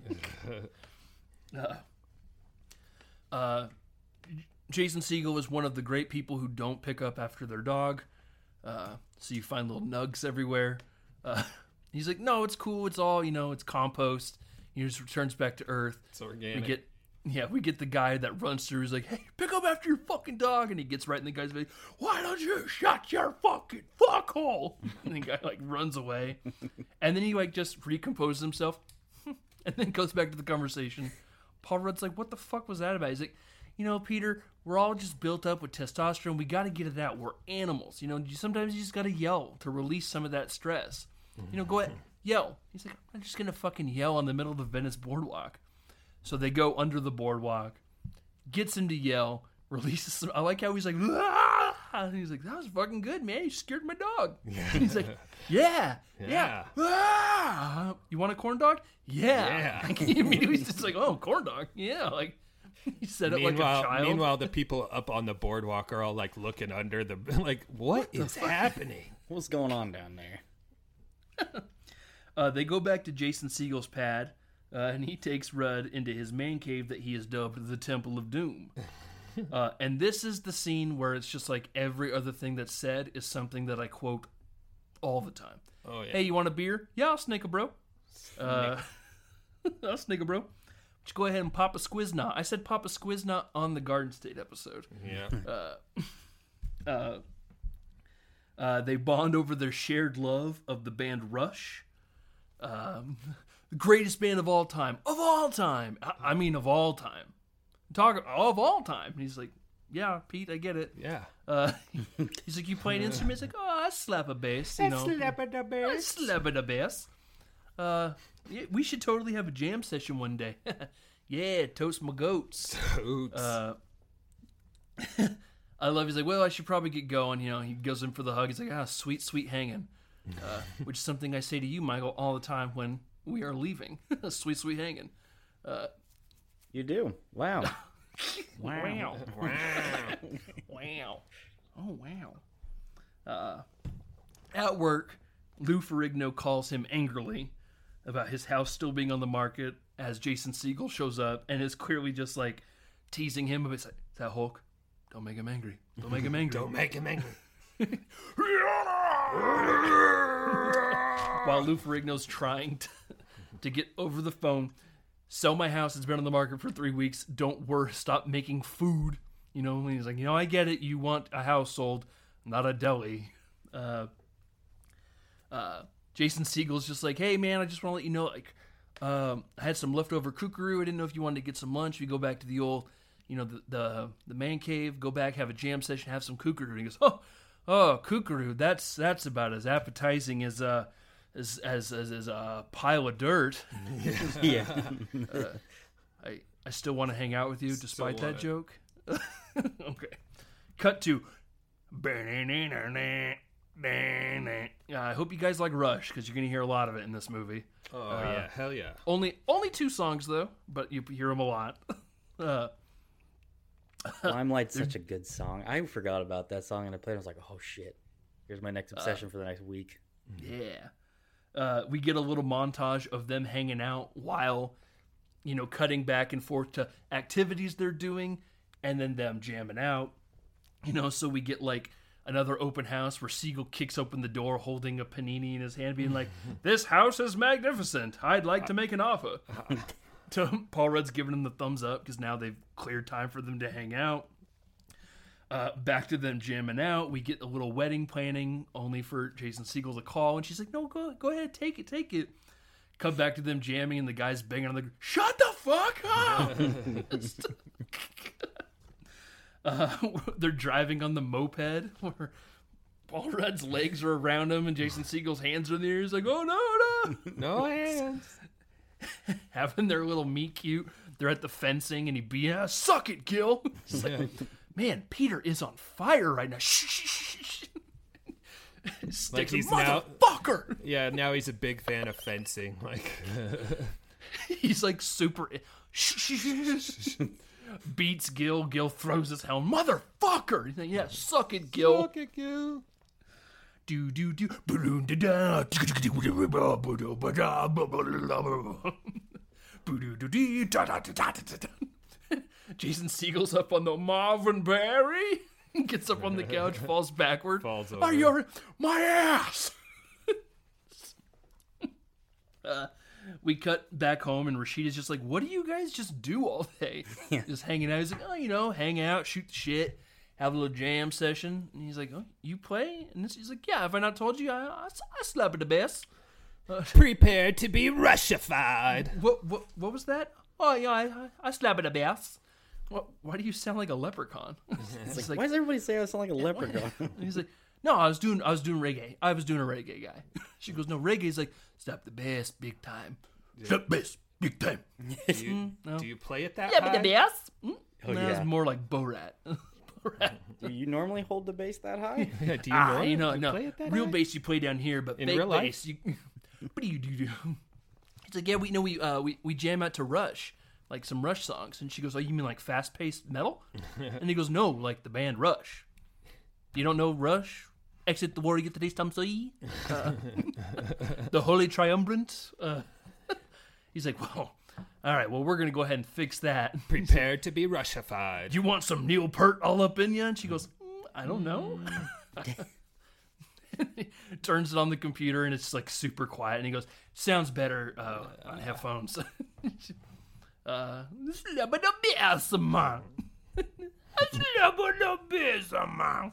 Yeah. Jason Segel is one of the great people who don't pick up after their dog. So you find little nugs everywhere. He's like, no, it's cool. It's all, it's compost. He just returns back to Earth. It's organic. We get the guy that runs through. He's like, hey, pick up after your fucking dog. And he gets right in the guy's face. Why don't you shut your fucking fuckhole? And the guy like runs away. And then he like just recomposes himself and then goes back to the conversation. Paul Rudd's like, what the fuck was that about? He's like, Peter, we're all just built up with testosterone. We got to get it out. We're animals. Sometimes you just got to yell to release some of that stress. Go ahead, yell. He's like, I'm just going to fucking yell on the middle of the Venice Boardwalk. So they go under the boardwalk, gets him to yell, releases some. I like how he's like, ah! And he's like, that was fucking good, man. You scared my dog. He's like, yeah. Ah! You want a corn dog? Yeah. Like, he immediately just like, oh, corn dog. Yeah. Like, he said it like a child. Meanwhile, the people up on the boardwalk are all like looking under the like, what is happening? What's going on down there? They go back to Jason Segel's pad. And he takes Rudd into his man cave that he has dubbed the Temple of Doom. And this is the scene where it's just like every other thing that's said is something that I quote all the time. Oh, yeah. Hey, you want a beer? Yeah, I'll snake a bro. I'll snake a bro. Just go ahead and pop a squiznot. I said pop a squiznot on the Garden State episode. Yeah. They bond over their shared love of the band Rush. The greatest band of all time. Of all time. I mean, of all time. Talk of all time. And he's like, yeah, Pete, I get it. Yeah. He's like, you play an instrument? He's like, oh, I slap a bass. I slap a bass. Yeah, we should totally have a jam session one day. Yeah, toast my goats. I love. He's like, well, I should probably get going. He goes in for the hug. He's like, sweet, sweet hanging. Which is something I say to you, Michael, all the time when we are leaving. Sweet, sweet hanging. You do. Wow. Wow. Wow. Oh, wow. At work, Lou Ferrigno calls him angrily about his house still being on the market as Jason Segel shows up and is clearly just like teasing him. It's like, is that Hulk? Don't make him angry. Don't make him angry. Don't make him angry. While Lou Ferrigno's trying to get over the phone, sell my house. It's been on the market for 3 weeks. Don't worry. Stop making food. And he's like, I get it. You want a house sold, not a deli. Jason Segel's just like, hey, man, I just want to let you know, like, I had some leftover kookaroo. I didn't know if you wanted to get some lunch. We go back to the old, the man cave, go back, have a jam session, have some kookaroo. And he goes, oh, kookaroo. That's about as appetizing as a pile of dirt. Yeah. I still want to hang out with you despite that joke. Okay. Cut to I hope you guys like Rush because you're gonna hear a lot of it in this movie. Oh yeah, hell yeah. Only 2 songs though, but you hear them a lot. Limelight's such a good song. I forgot about that song and I played it. I was like, oh shit. Here's my next obsession for the next week. Yeah. We get a little montage of them hanging out while, cutting back and forth to activities they're doing and then them jamming out. So we get like another open house where Siegel kicks open the door holding a panini in his hand being like, "This house is magnificent. I'd like to make an offer." Paul Rudd's giving him the thumbs up because now they've cleared time for them to hang out. Back to them jamming out. We get a little wedding planning only for Jason Segel to call. And she's like, "No, go ahead. Take it. Come back to them jamming and the guy's banging on the... Shut the fuck up! They're driving on the moped where Paul Rudd's legs are around him and Jason Segel's hands are in the air. He's like, "Oh, no. No hands." Having their little meet cute. They're at the fencing and he beat us. Suck it, Gil. It's like, man, Peter is on fire right now. Shh. Sticks he's motherfucker. Now he's a big fan of fencing. Like he's like super. Shh. Beats Gil. Gil throws his helm. Motherfucker. He's like, yeah, suck it, Gil. Suck it, Gil. Do. Jason Segel's up on the Marvin Berry. Gets up on the couch, falls backward. Falls over. Are you my ass? We cut back home, and Rashida's just like, "What do you guys just do all day?" Just hanging out. He's like, "Oh, hang out, shoot the shit, have a little jam session." And he's like, "Oh, you play?" And he's like, "Yeah, have I not told you? I slap at the best." Prepare to be Rushified. What was that? Oh, yeah, I slap at the bass. Why do you sound like a leprechaun? It's like, why does everybody say I sound like a leprechaun? He's like, "No, I was doing reggae. I was doing a reggae guy." She goes, "No, reggae's like slap the bass big time. Slap the bass big time." Do you play it that Yeah, high? but the bass. Oh, No, yeah. it's more like Borat. Do you normally hold the bass that high? Yeah, do you know? No. Play it that Real high? bass you play down here, but In fake real life? bass you. What do you do? He's like, "Yeah, we jam out to Rush, like some Rush songs." And she goes, "Oh, you mean like fast paced metal?" And he goes, "No, like the band Rush. You don't know Rush? Exit the war, you get the taste, the Holy Triumvirate." He's like, "Well, all right, well, we're gonna go ahead and fix that." Prepare to be Rushified. "You want some Neil Peart all up in you?" And she goes, "I don't know." Turns it on the computer and it's like super quiet. And he goes, "Sounds better on headphones." Slap the bass, man. Slap the bass, man.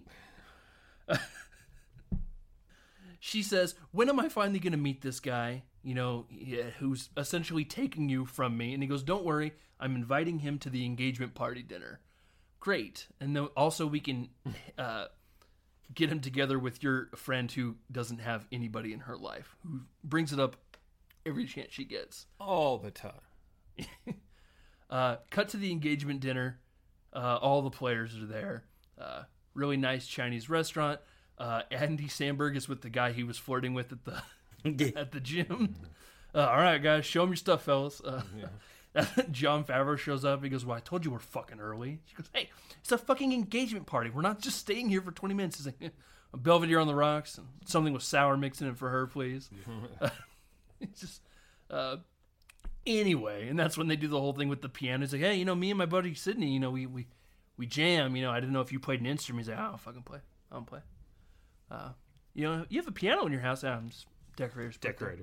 She says, "When am I finally going to meet this guy, who's essentially taking you from me?" And he goes, "Don't worry, I'm inviting him to the engagement party dinner." Great. And then also we can get him together with your friend who doesn't have anybody in her life, who brings it up every chance she gets. All the time. Cut to the engagement dinner. All the players are there. Really nice Chinese restaurant. Andy Samberg is with the guy he was flirting with at the gym. All right, guys, show him your stuff, fellas. Jon Favreau shows up. He goes, "Well, I told you we're fucking early." She goes, "Hey, it's a fucking engagement party. We're not just staying here for 20 minutes. He's like, "A Belvedere on the rocks and something with sour mix in it for her, please." It's just, anyway, and that's when they do the whole thing with the piano. He's like, "Hey, me and my buddy Sydney, we jam. I didn't know if you played an instrument." He's like, "I don't fucking play. I don't play." You have a piano in your house. I'm just decorators.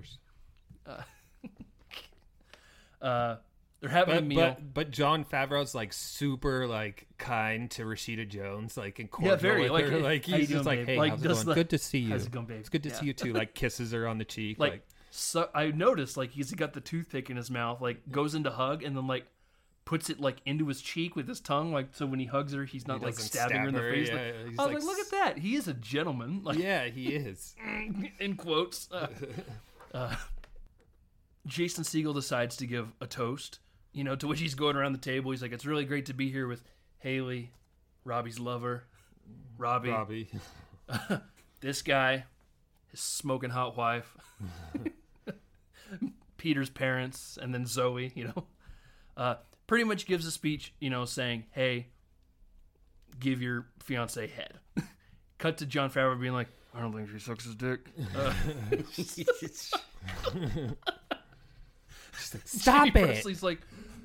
They're having a meal. But Jon Favreau's like super like kind to Rashida Jones, like and cordial very, with like, her. "Hey, Like how you he's just doing, like, babe?" "Hey, Like, how's it just going? like, Good to see you. "How's it going, babe?" It's good to see you too." Like kisses her on the cheek. Like, so I noticed like he's got the toothpick in his mouth, like goes into hug and then like puts it like into his cheek with his tongue, like so when he hugs her, he's not like doesn't stabbing her in the stab her, face. yeah, Like, he's I was like, like, look at that, he is a gentleman. Like, yeah, he is. in quotes. Jason Segel decides to give a toast, to which he's going around the table. He's like, "It's really great to be here with Haley, Robbie's lover, Robbie. this guy, his smoking hot wife, Peter's parents, and then Zoe, pretty much gives a speech, saying, hey, give your fiance head. Cut to Jon Favreau being like, I don't think she sucks his dick. Stop Jimmy it. Presley's like,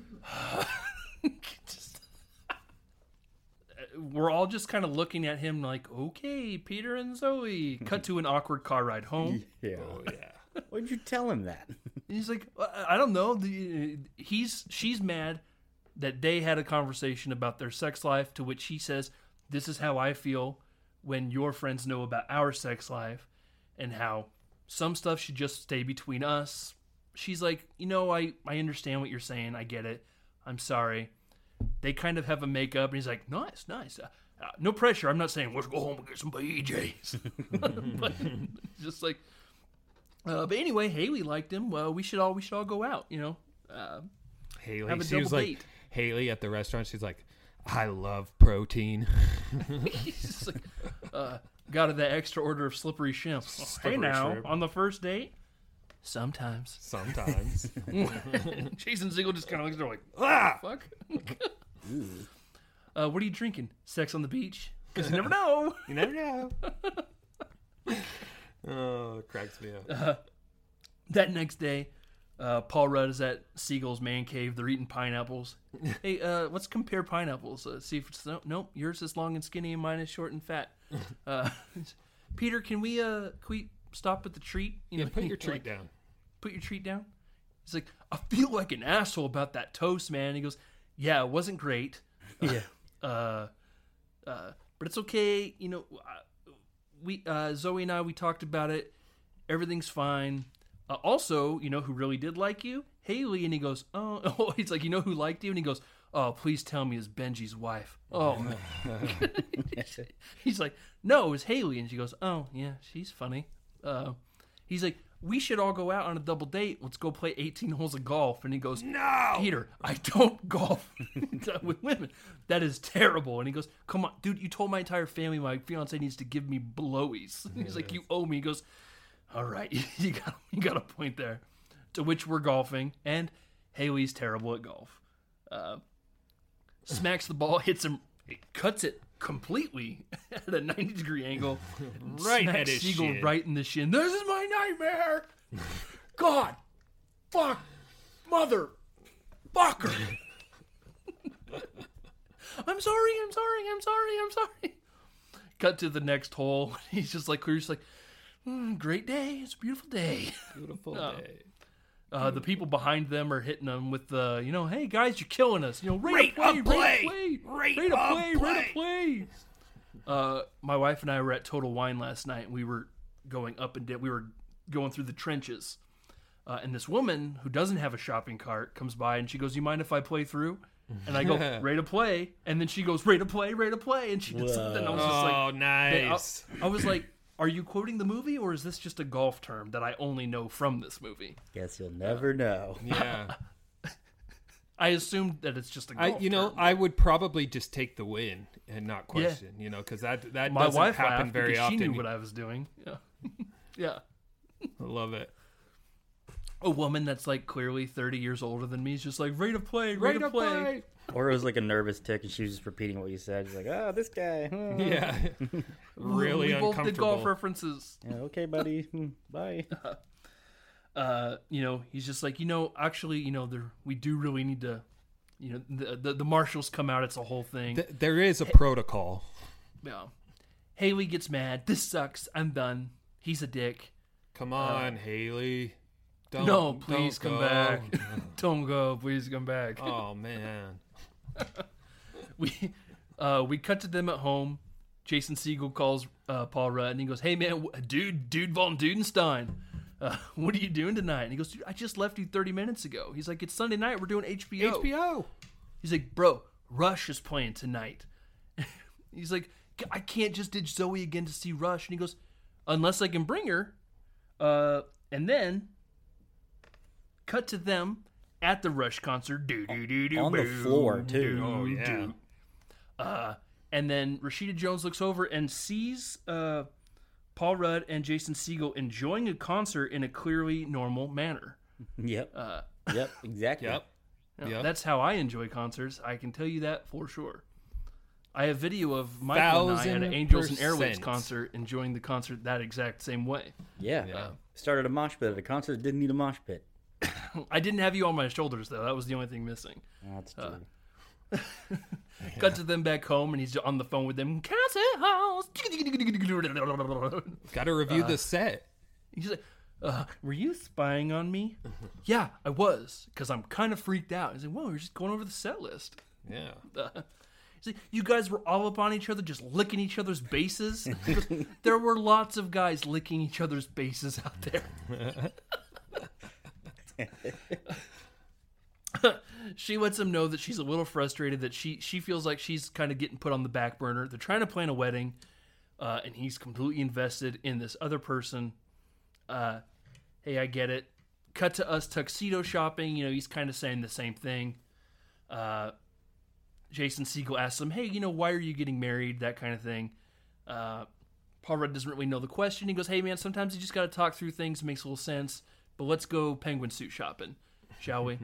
we're all just kind of looking at him like, okay, Peter and Zoe. Cut to an awkward car ride home. Yeah. Oh yeah. Why'd you tell him that? He's like, I don't know. She's mad that they had a conversation about their sex life, to which he says, this is how I feel when your friends know about our sex life, and how some stuff should just stay between us. She's like, I understand what you're saying. I get it. I'm sorry. They kind of have a makeup, and he's like, nice. No pressure. I'm not saying, let's go home and get some PJs. But just like, but anyway, Haley liked him. Well, we should all go out, Haley, have a she double was like, date. Haley at the restaurant, she's like, I love protein. He's just like, got that extra order of slippery shrimp. Slippery hey now, shrimp. on the first date? Sometimes. Sometimes. Jason Segel just kind of looks at her like, Ah! fuck. What are you drinking? Sex on the beach? Because you never know. You never know. Oh, it cracks me up. That next day, Paul Rudd is at Siegel's man cave. They're eating pineapples. Hey, let's compare pineapples. See if it's nope. Yours is long and skinny, and mine is short and fat. Peter, can we stop at the treat? Put your treat down. Put your treat down. He's like, I feel like an asshole about that toast, man. He goes, yeah, it wasn't great. Yeah. But it's okay. We Zoe and I, we talked about it. Everything's fine. Also, who really did like you? Haley. And he goes, oh, he's like, who liked you? And he goes, oh, please tell me it's Benji's wife. Oh, man. He's like, no, it was Haley. And she goes, oh, yeah, she's funny. He's like, we should all go out on a double date. Let's go play 18 holes of golf. And he goes, No! Peter, I don't golf with women. That is terrible. And he goes, come on, dude, you told my entire family my fiance needs to give me blowies. He's like, you owe me. He goes, all right, you got a point there. To which we're golfing, and Haley's terrible at golf. Smacks the ball, hits him, cuts it completely at a 90-degree angle. Right at Smacks his Siegel shin. right in the shin. This is my nightmare. God, fuck, mother, fucker. I'm sorry. Cut to the next hole. He's just like, great day. It's a beautiful day. Beautiful day. The people behind them are hitting them with the, hey guys, you're killing us. Rate of play. My wife and I were at Total Wine last night, and we were going up and down. We were going through the trenches, and this woman who doesn't have a shopping cart comes by, and she goes, "You mind if I play through?" And I go, "Rate of play," and then she goes, "Rate of play," and she did something. I was just like, Oh, nice. I was like, are you quoting the movie, or is this just a golf term that I only know from this movie? Guess you'll never know. Yeah. I assumed that it's just a golf term. I would probably just take the win and not question, because that My doesn't wife happen laughed very because often. she knew what I was doing. Yeah. Yeah. I love it. A woman that's like clearly 30 years older than me is just like, rate of play, rate of play. Or it was like a nervous tick, and she was just repeating what you said. She's like, "Oh, this guy." Yeah. Really we uncomfortable. both did golf references. Yeah, okay, buddy. Bye. He's just like, actually, we do really need to, the marshals come out. It's a whole thing. There is a protocol. Yeah. Haley gets mad. This sucks. I'm done. He's a dick. Come on, Haley. Please come go. back. Don't go. Please come back. Oh, man. We cut to them at home. Jason Segel calls Paul Rudd, and he goes, "Hey man, dude von Dudenstein, what are you doing tonight?" And he goes, "Dude, I just left you 30 minutes ago." He's like, "It's Sunday night. We're doing HBO." HBO. He's like, "Bro, Rush is playing tonight." He's like, "I can't just ditch Zoe again to see Rush." And he goes, "Unless I can bring her." And then cut to them at the Rush concert. On the floor, too. Oh, yeah. And then Rashida Jones looks over and sees Paul Rudd and Jason Segel enjoying a concert in a clearly normal manner. Yep. Yep. Exactly. Yep. Now, that's how I enjoy concerts. I can tell you that for sure. I have video of Michael and I at an Angels and Airwaves 1000%. concert, enjoying the concert that exact same way. Yeah. Started a mosh pit at a concert that didn't need a mosh pit. I didn't have you on my shoulders, though. That was the only thing missing. That's true. Cut to them back home, and he's on the phone with them. Concert halls. Got to review the set. He's like, were you spying on me? Yeah, I was, because I'm kind of freaked out. He's like, whoa, we're just going over the set list. Yeah. He's like, you guys were all up on each other, just licking each other's bases? He goes, there were lots of guys licking each other's bases out there. She lets him know that she's a little frustrated, that she feels like she's kind of getting put on the back burner. They're trying to plan a wedding, and he's completely invested in this other person. Hey, I get it. Cut to us tuxedo shopping. He's kind of saying the same thing. Jason Segel asks him, hey, why are you getting married? That kind of thing. Paul Rudd doesn't really know the question. He goes, hey, man, sometimes you just got to talk through things. It makes a little sense. But let's go penguin suit shopping, shall we?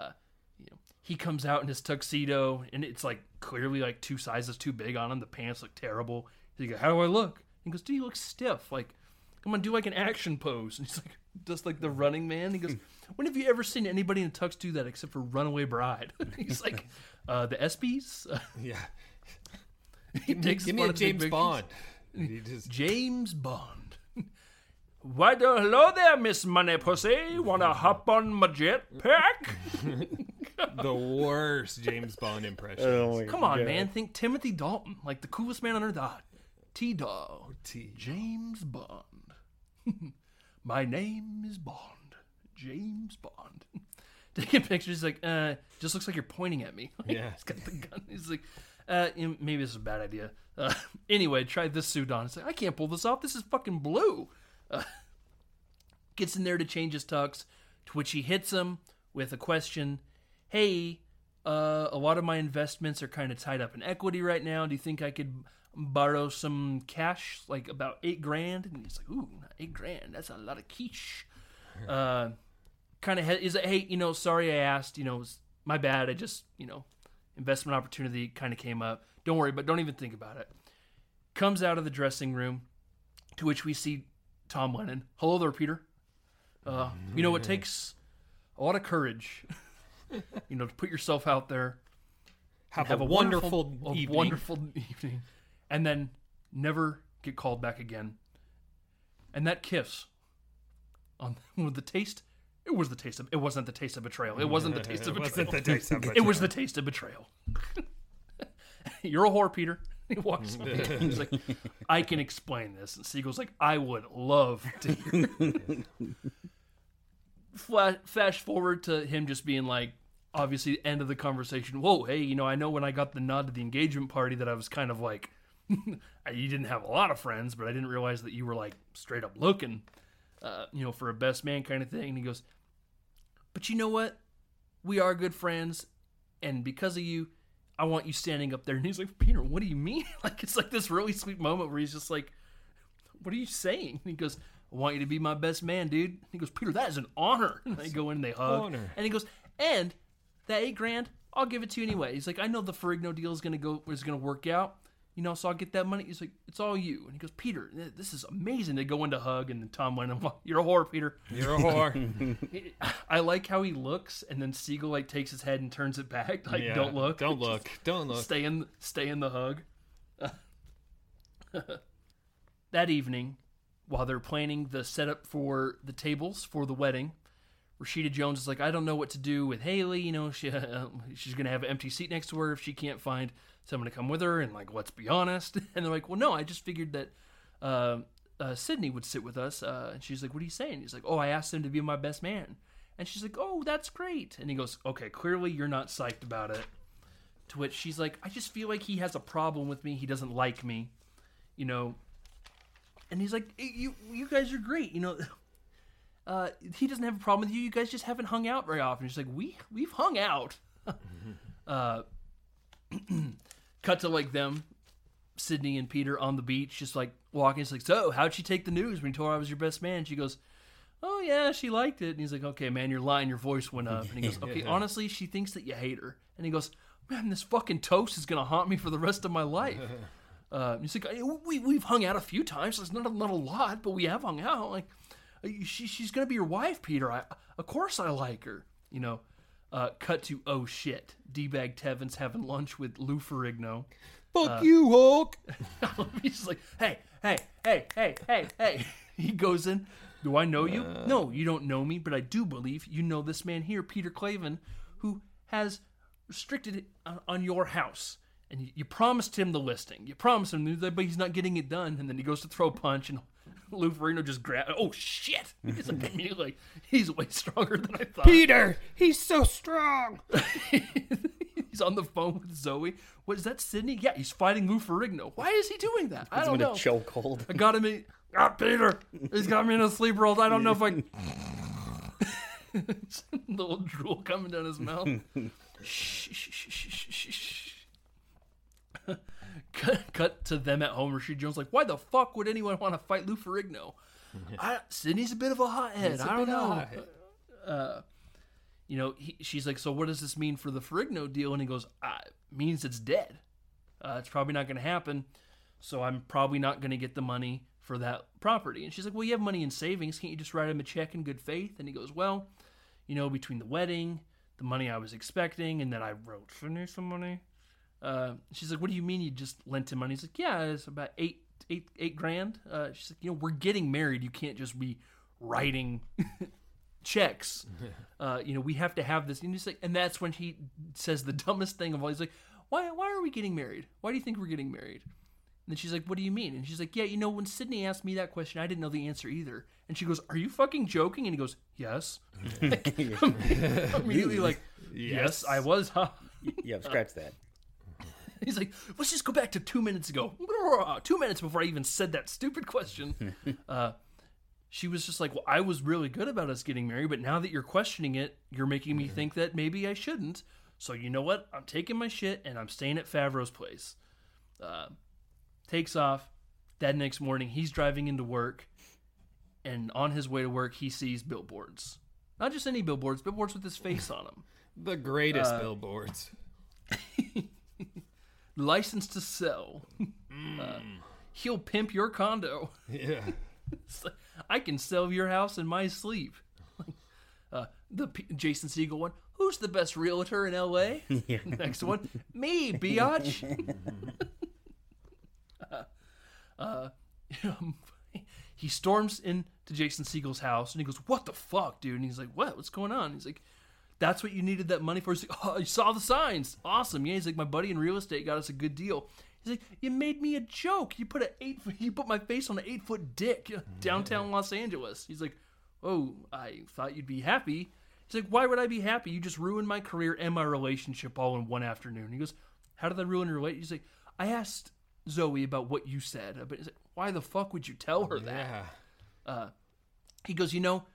He comes out in his tuxedo, and it's like clearly like 2 sizes too big on him. The pants look terrible. He's like, how do I look? He goes, dude, you look stiff. Like, come on, do like an action pose. And he's like, just like the Running Man. He goes, when have you ever seen anybody in a tux do that except for Runaway Bride? He's like, the ESPYs? Yeah. He takes Give me one a of the big James pictures. Bond. He just, James Bond. Why hello there, Miss Money Pussy. Wanna hop on my jetpack? the worst James Bond impression. Oh my Come on, God. man. Think Timothy Dalton, like the coolest man on earth. T-Dog. T. James Bond. My name is Bond. James Bond. Taking pictures, he's like, just looks like you're pointing at me. Like, Yeah. He's got the gun. He's like, maybe this is a bad idea. Anyway, try this suit on. It's like, I can't pull this off. This is fucking blue. Gets in there to change his tux, to which he hits him with a question. Hey, a lot of my investments are kind of tied up in equity right now. Do you think I could borrow some cash, like about $8,000? And he's like, ooh, $8,000. That's a lot of quiche. Kind of is it? Hey, sorry I asked. It's my bad. I just, investment opportunity kind of came up. Don't worry, but don't even think about it. Comes out of the dressing room, to which we see Tom Lennon. Hello there, Peter. It takes a lot of courage, to put yourself out there, Have a wonderful evening. wonderful evening, and then never get called back again. And that kiss, with the taste, it wasn't the taste of betrayal. It wasn't the taste of betrayal. Wasn't the taste of It was the taste of betrayal. You're a whore, Peter. He walks away. He's like, I can explain this. And Siegel's like, I would love to. Flash forward to him just being like, obviously, end of the conversation. Whoa, hey, I know when I got the nod to the engagement party that I was kind of like, you didn't have a lot of friends, but I didn't realize that you were like straight up looking, for a best man kind of thing. And he goes, but you know what? We are good friends. And because of you, I want you standing up there. And he's like, Peter, what do you mean? Like, it's like this really sweet moment where he's just like, what are you saying? And he goes, I want you to be my best man, dude. And he goes, Peter, that is an honor. And they go in and they hug. Honor. And he goes, and that $8,000, I'll give it to you anyway. He's like, I know the Ferrigno deal is gonna work out. So I'll get that money. He's like, it's all you. And he goes, Peter, this is amazing. They go into hug, and then Tom Lennon, you're a whore, Peter. You're a whore. I like how he looks, and then Siegel like takes his head and turns it back. Like, Yeah, don't look. Don't look. Don't look. Stay in the hug. That evening, while they're planning the setup for the tables for the wedding, Rashida Jones is like, I don't know what to do with Haley. She's going to have an empty seat next to her if she can't find someone to come with her. And like, let's be honest. And they're like, well, no, I just figured that Sydney would sit with us. And she's like, what are you saying? He's like, oh, I asked him to be my best man. And she's like, oh, that's great. And he goes, okay, clearly you're not psyched about it. To which she's like, I just feel like he has a problem with me. He doesn't like me, And he's like, you guys are great, he doesn't have a problem with you. You guys just haven't hung out very often. She's like, we've hung out. Cut to like them Sydney and Peter on the beach, just like walking. It's like, so how'd she take the news when you told her I was your best man? She goes, oh yeah, she liked it. And he's like, okay, man, you're lying. Your voice went up. And he goes, okay, honestly, she thinks that you hate her. And he goes, man, this fucking toast is gonna haunt me for the rest of my life. He's like, we've hung out a few times. It's not a lot, but we have hung out. Like, she's gonna be your wife, Peter. Of course I like her. You know. Cut to, oh shit, D-Bag Tevin's having lunch with Lou Ferrigno. Fuck you, Hulk. He's like, hey. He goes in, do I know you? No, you don't know me, but I do believe you know this man here, Peter Clavin, who has restricted on your house. And you promised him the listing. You promised him, but he's not getting it done. And then he goes to throw a punch, and Lou Ferrigno just grabs. Oh shit! He's like, immediately, he's way stronger than I thought. Peter, he's so strong. He's on the phone with Zoe. What is that, Sydney? Yeah, he's fighting Lou Ferrigno. Why is he doing that? I don't know. He's in a chokehold. I got him in. Peter, he's got me in a sleeper hold. I don't know if I. Little drool coming down his mouth. Shh. Cut to them at home. Rashid Jones like, why the fuck would anyone want to fight Lou Ferrigno? Sydney's a bit of a hothead. I don't know. She's like, so what does this mean for the Ferrigno deal? And he goes, it means it's dead. It's probably not going to happen. So I'm probably not going to get the money for that property. And she's like, well, you have money in savings. Can't you just write him a check in good faith? And he goes, well, between the wedding, the money I was expecting, and then I wrote Sydney some money. She's like, what do you mean you just lent him money? He's like, yeah, it's about eight grand. She's like, we're getting married. You can't just be writing checks. We have to have this. And he's like, and that's when he says the dumbest thing of all. He's like, why are we getting married? Why do you think we're getting married? And then she's like, what do you mean? And she's like, yeah, when Sydney asked me that question, I didn't know the answer either. And she goes, are you fucking joking? And he goes, yes. Immediately like, yes, I was, huh? Yeah, scratch that. He's like, let's just go back to 2 minutes ago. 2 minutes before I even said that stupid question. She was just like, well, I was really good about us getting married, but now that you're questioning it, you're making me think that maybe I shouldn't. So you know what? I'm taking my shit, and I'm staying at Favreau's place. Takes off. That next morning, he's driving into work, and on his way to work, he sees billboards. Not just any billboards with his face on them. The greatest billboards. License to sell. He'll pimp your condo. Yeah. Like, I can sell your house in my sleep. Jason Segel one. Who's the best realtor in L.A.? Yeah. Next one. Me, biatch. He storms into Jason Segel's house and he goes, what the fuck, dude? And he's like, what's going on? He's like, that's what you needed that money for? He's like, oh, you saw the signs. Awesome. Yeah, he's like, my buddy in real estate got us a good deal. He's like, you made me a joke. You put my face on an 8-foot dick downtown Los Angeles. He's like, oh, I thought you'd be happy. He's like, why would I be happy? You just ruined my career and my relationship all in one afternoon. He goes, how did I ruin your relationship? He's like, I asked Zoe about what you said. But he's like, why the fuck would you tell her that? Yeah. He goes,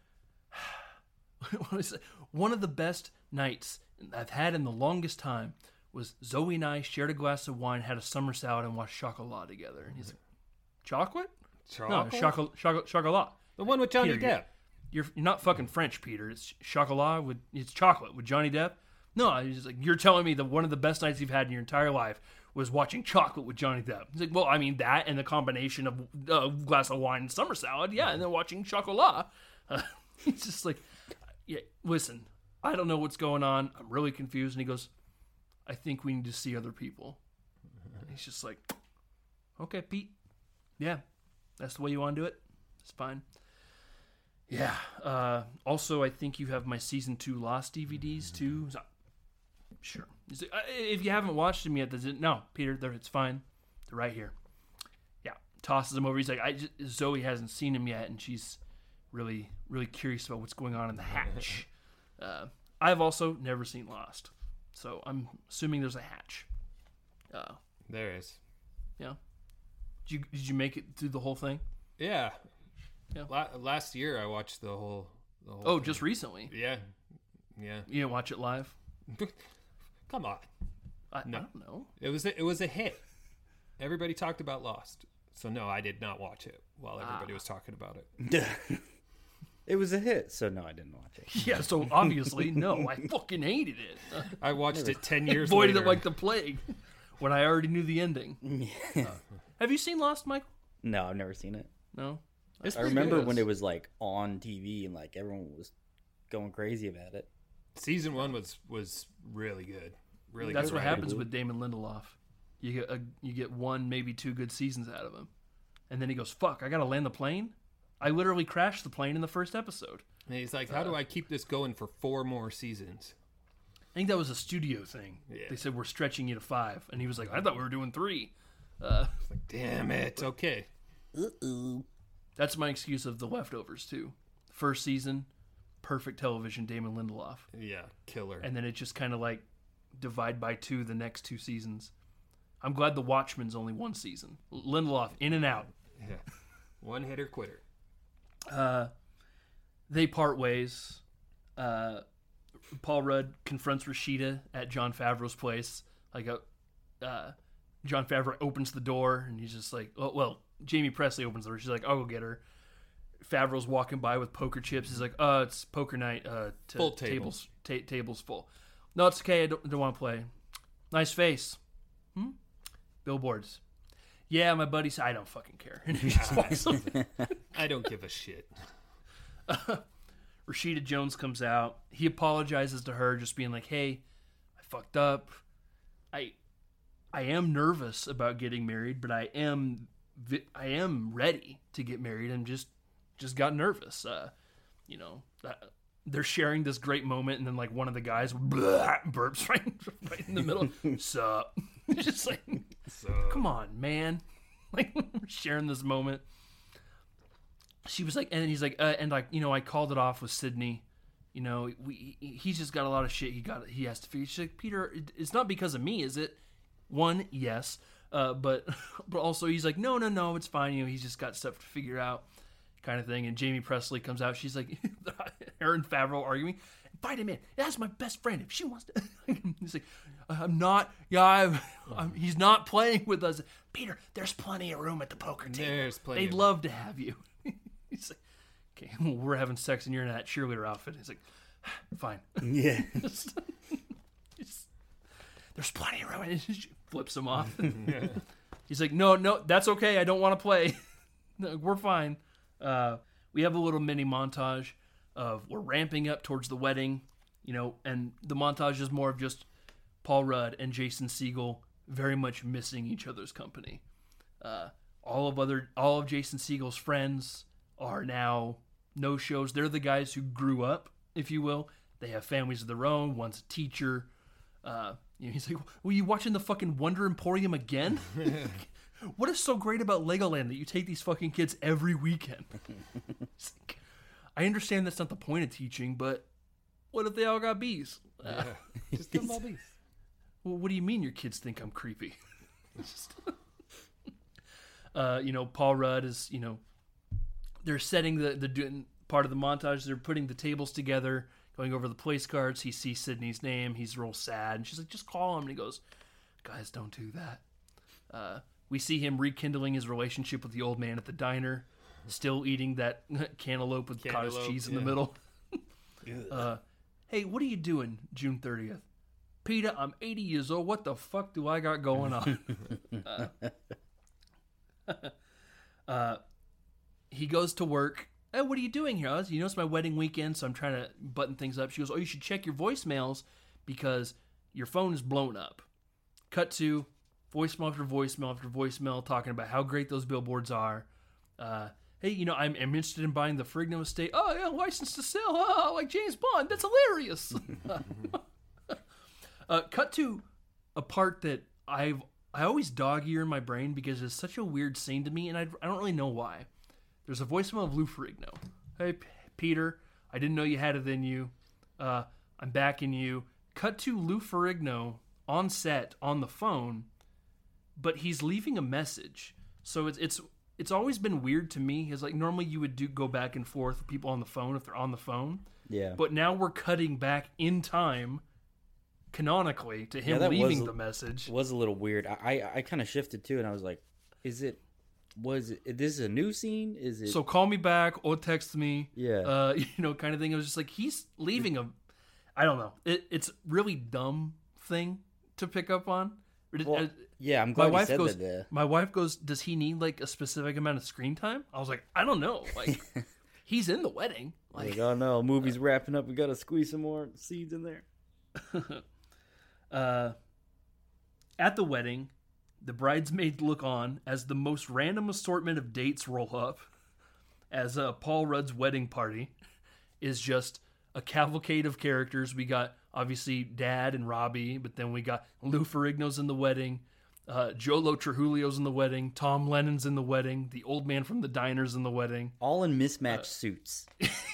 one of the best nights I've had in the longest time was Zoe and I shared a glass of wine, had a summer salad, and watched Chocolat together. And he's like, chocolate? No, Chocolat. The one with Johnny Peter, Depp. You're not fucking French, Peter. It's chocolate with Johnny Depp. No, he's like, you're telling me that one of the best nights you've had in your entire life was watching Chocolate with Johnny Depp. He's like, well, I mean, that and the combination of a glass of wine and summer salad, yeah, and then watching Chocolat. He's just like, yeah, listen, I don't know what's going on. I'm really confused. And he goes, I think we need to see other people. And he's just like, okay, Pete. Yeah, that's the way you want to do it. It's fine. Yeah. Also, I think you have my season 2 Lost DVDs too. So, sure. He's like, if you haven't watched them yet, no, Peter, it's fine. They're right here. Yeah. Tosses them over. He's like, Zoe hasn't seen him yet, and she's really, really curious about what's going on in the hatch. I've also never seen Lost, so I'm assuming there's a hatch. There is. Yeah. Did you make it through the whole thing? Yeah. Yeah. Last year I watched the whole Oh, thing. just recently? Yeah. You didn't watch it live? Come on. I No. don't know. It was a hit. Everybody talked about Lost. So no, I did not watch it while everybody was talking about it. It was a hit, so no, I didn't watch it. Yeah, so obviously, no, I fucking hated it. I watched it 10 years Avoided later. it like the plague when I already knew the ending. Have you seen Lost, Michael? No, I've never seen it. No? It's I pretty remember good. when it was like on TV and like everyone was going crazy about it. Season 1 was really good. Really That's good what writing. happens with Damon Lindelof. You get one, maybe 2 good seasons out of him. And then he goes, fuck, I gotta land the plane? I literally crashed the plane in the first episode. And he's like, how do I keep this going for 4 more seasons? I think that was a studio thing. Yeah. They said, we're stretching you to 5. And he was like, I thought we were doing 3. It's like, damn it. Okay. That's my excuse of The Leftovers, too. First season, perfect television, Damon Lindelof. Yeah, killer. And then it just kind of like divide by 2 the next 2 seasons. I'm glad The Watchmen's only 1 season. Lindelof, in and out. Yeah. One hitter quitter. They part ways. Paul Rudd confronts Rashida at Jon Favreau's place. Like, Jon Favreau opens the door, and he's just like, oh, well, Jamie Presley opens the door. She's like, I'll go get her. Favreau's walking by with poker chips. He's like, it's poker night. Full table. Table's full. No, it's okay. I don't want to play. Nice face. Billboards. Yeah, my buddy said, I don't fucking care. And he just walks over. I don't give a shit. Rashida Jones comes out. He apologizes to her, just being like, hey, I fucked up. I am nervous about getting married, but I am ready to get married and just got nervous. They're sharing this great moment, and then like one of the guys burps right in the middle. Sup? Just like, come on, man. Like, we're sharing this moment. She was like, and he's like, I called it off with Sydney. He's just got a lot of shit he has to figure. She's like, Peter, it's not because of me, is it? One, yes. But also he's like, no, it's fine. He's just got stuff to figure out, kind of thing. And Jamie Presley comes out. She's like, her and Favreau arguing. Invite him in. That's my best friend. If she wants to, he's like, I'm not. Yeah, he's not playing with us. Peter, there's plenty of room at the poker table. There's plenty. They'd love to have you. He's like, okay, we're having sex and you're in that cheerleader outfit. He's like, fine. Yeah. There's plenty of room. And he flips him off. He's like, no, that's okay. I don't want to play. No, we're fine. We have a little mini montage of we're ramping up towards the wedding, and the montage is more of just Paul Rudd and Jason Segel very much missing each other's company. All of Jason Segel's friends are now no-shows. They're the guys who grew up, if you will. They have families of their own. One's a teacher. He's like, were you watching the fucking Wonder Emporium again? What is so great about Legoland that you take these fucking kids every weekend? Like, I understand that's not the point of teaching, but what if they all got bees? Just give them all bees. Well, what do you mean your kids think I'm creepy? Paul Rudd is, they're setting the part of the montage. They're putting the tables together, going over the place cards. He sees Sydney's name. He's real sad. And she's like, just call him. And he goes, guys, don't do that. We see him rekindling his relationship with the old man at the diner, still eating that cantaloupe with cottage cheese in the middle. Hey, what are you doing June 30th? Peter, I'm 80 years old. What the fuck do I got going on? He goes to work. Hey, what are you doing here? It's my wedding weekend, so I'm trying to button things up. She goes, you should check your voicemails because your phone is blown up. Cut to voicemail after voicemail after voicemail talking about how great those billboards are. Hey, I'm interested in buying the Ferrigno estate. Oh, yeah, license to sell. Like James Bond. That's hilarious. Cut to a part that I always dog ear in my brain because it's such a weird scene to me, and I don't really know why. There's a voicemail of Lou Ferrigno. Hey, Peter, I didn't know you had it in you. I'm backing you. Cut to Lou Ferrigno on set on the phone, but he's leaving a message. So it's always been weird to me. It's like normally you would go back and forth with people on the phone if they're on the phone. Yeah. But now we're cutting back in time canonically to him that leaving the message. Was a little weird. I kind of shifted too, and I was like, this is a new scene? Is it? So call me back or text me. Yeah. Kind of thing. It was just like he's leaving a. I don't know. It's really dumb thing to pick up on. Well, yeah, I'm glad you said goes, that. My wife goes, does he need like a specific amount of screen time? I was like, I don't know. Like, he's in the wedding. Like, oh no, movie's wrapping up. We got to squeeze some more scenes in there. At the wedding, the bridesmaids look on as the most random assortment of dates roll up, as Paul Rudd's wedding party is just a cavalcade of characters. We got, obviously, Dad and Robbie, but then we got Lou Ferrigno's in the wedding, Jolo Trujillo's in the wedding, Tom Lennon's in the wedding, the old man from the diner's in the wedding. All in mismatched suits.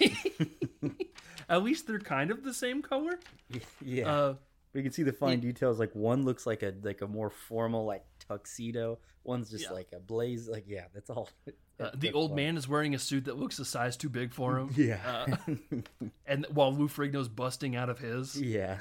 At least they're kind of the same color. Yeah. We can see the fine details. Like, one looks like a more formal, like, tuxedo. One's just like a blaze. Like, yeah, that's all. The old man is wearing a suit that looks a size too big for him. Yeah. And while Lou Ferrigno's busting out of his. Yeah.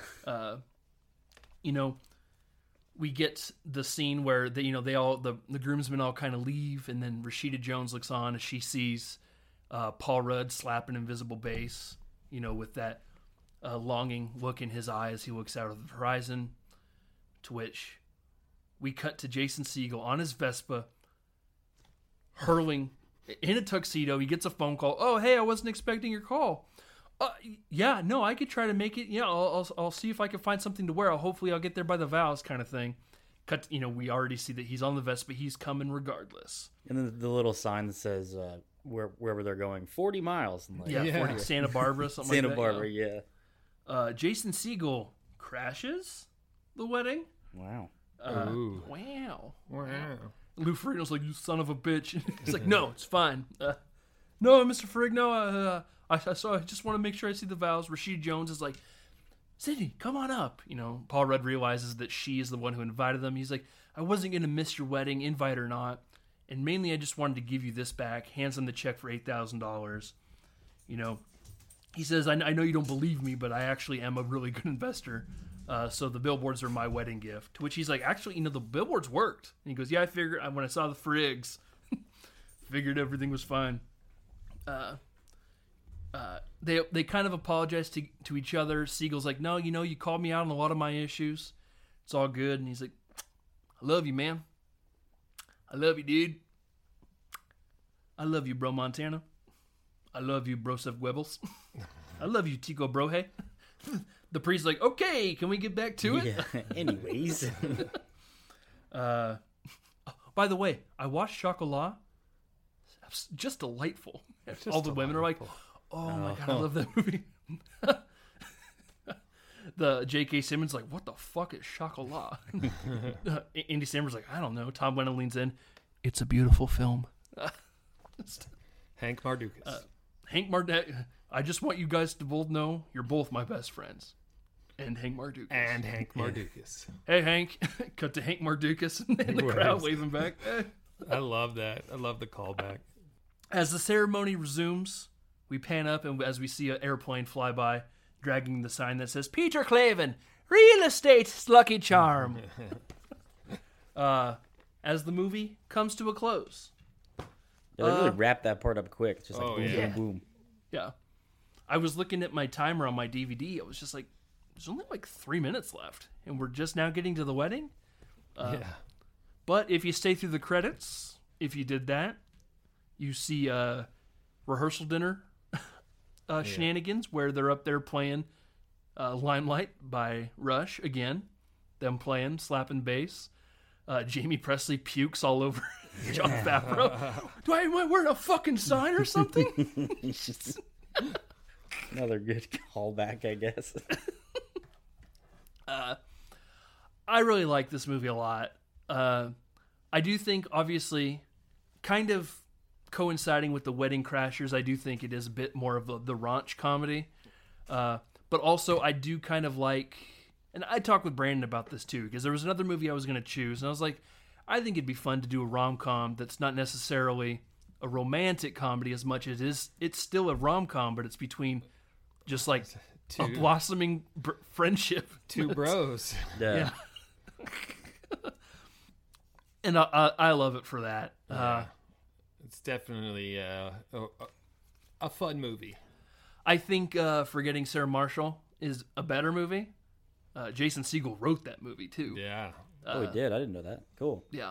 We get the scene where the groomsmen all kind of leave, and then Rashida Jones looks on as she sees Paul Rudd slap an invisible base, with that longing look in his eye as he looks out of the horizon, to which we cut to Jason Segel on his Vespa, hurling in a tuxedo. He gets a phone call. Oh, hey, I wasn't expecting your call. Yeah, no, I could try to make it. Yeah, I'll see if I can find something to wear. Hopefully I'll get there by the vows, kind of thing. Cut. We already see that he's on the Vespa. He's coming regardless. And then the little sign that says wherever they're going, 40 miles. And 40, Santa Barbara, something Santa like that. Barbara, yeah. Jason Segel crashes the wedding. Wow. Wow. Wow. Lou Ferrigno's like, you son of a bitch. He's like, no, it's fine. No, Mr. Ferrigno, I just want to make sure I see the vows. Rashida Jones is like, Sydney, come on up. Paul Rudd realizes that she is the one who invited them. He's like, I wasn't going to miss your wedding, invite or not. And mainly I just wanted to give you this back. Hands him the check for $8,000. He says, I know you don't believe me, but I actually am a really good investor. So the billboards are my wedding gift. To which he's like, actually, the billboards worked. And he goes, yeah, I figured when I saw the Friggs, figured everything was fine. They kind of apologize to each other. Siegel's like, no, you called me out on a lot of my issues. It's all good. And he's like, I love you, man. I love you, dude. I love you, bro Montana. I love you, bro Seth Goebbels. I love you, Tico Brohe. The priest's like, okay, can we get back to it? Yeah. Anyways. By the way, I watched Chocolat. It's just delightful. All the women are like, oh my God, I love that movie. The J.K. Simmons like, what the fuck is Chocolat? Andy Samberg's like, I don't know. Tom Lennon leans in. It's a beautiful film. Hank Mardukas. Hank Mardukas. I just want you guys to both know you're both my best friends. And Hank Mardukas. Hey, Hank. Cut to Hank Mardukas and the crowd waving back. I love that. I love the callback. As the ceremony resumes, we pan up and as we see an airplane fly by, dragging the sign that says, Peter Clavin, real estate's lucky charm. As the movie comes to a close. Yeah, they really wrapped that part up quick. It's just like boom, yeah. boom, boom. Yeah. I was looking at my timer on my DVD. I was just like, there's only like 3 minutes left. And we're just now getting to the wedding. Yeah. But if you stay through the credits, if you did that, you see rehearsal dinner shenanigans where they're up there playing Limelight by Rush again. Them playing, slapping bass. Jamie Presley pukes all over John Favreau. Am I wearing a fucking sign or something? Another good callback, I guess. I really like this movie a lot. I do think, obviously, kind of coinciding with the Wedding Crashers, I do think it is a bit more of the raunch comedy. But also, I do kind of like... And I talked with Brandon about this, too, because there was another movie I was going to choose, and I was like, I think it'd be fun to do a rom-com that's not necessarily a romantic comedy as much as it's still a rom-com, but it's between just like a blossoming friendship. Two bros. Yeah. And I love it for that. It's definitely a fun movie. I think Forgetting Sarah Marshall is a better movie. Jason Segel wrote that movie too. Yeah. Oh, he did. I didn't know that. Cool. Yeah.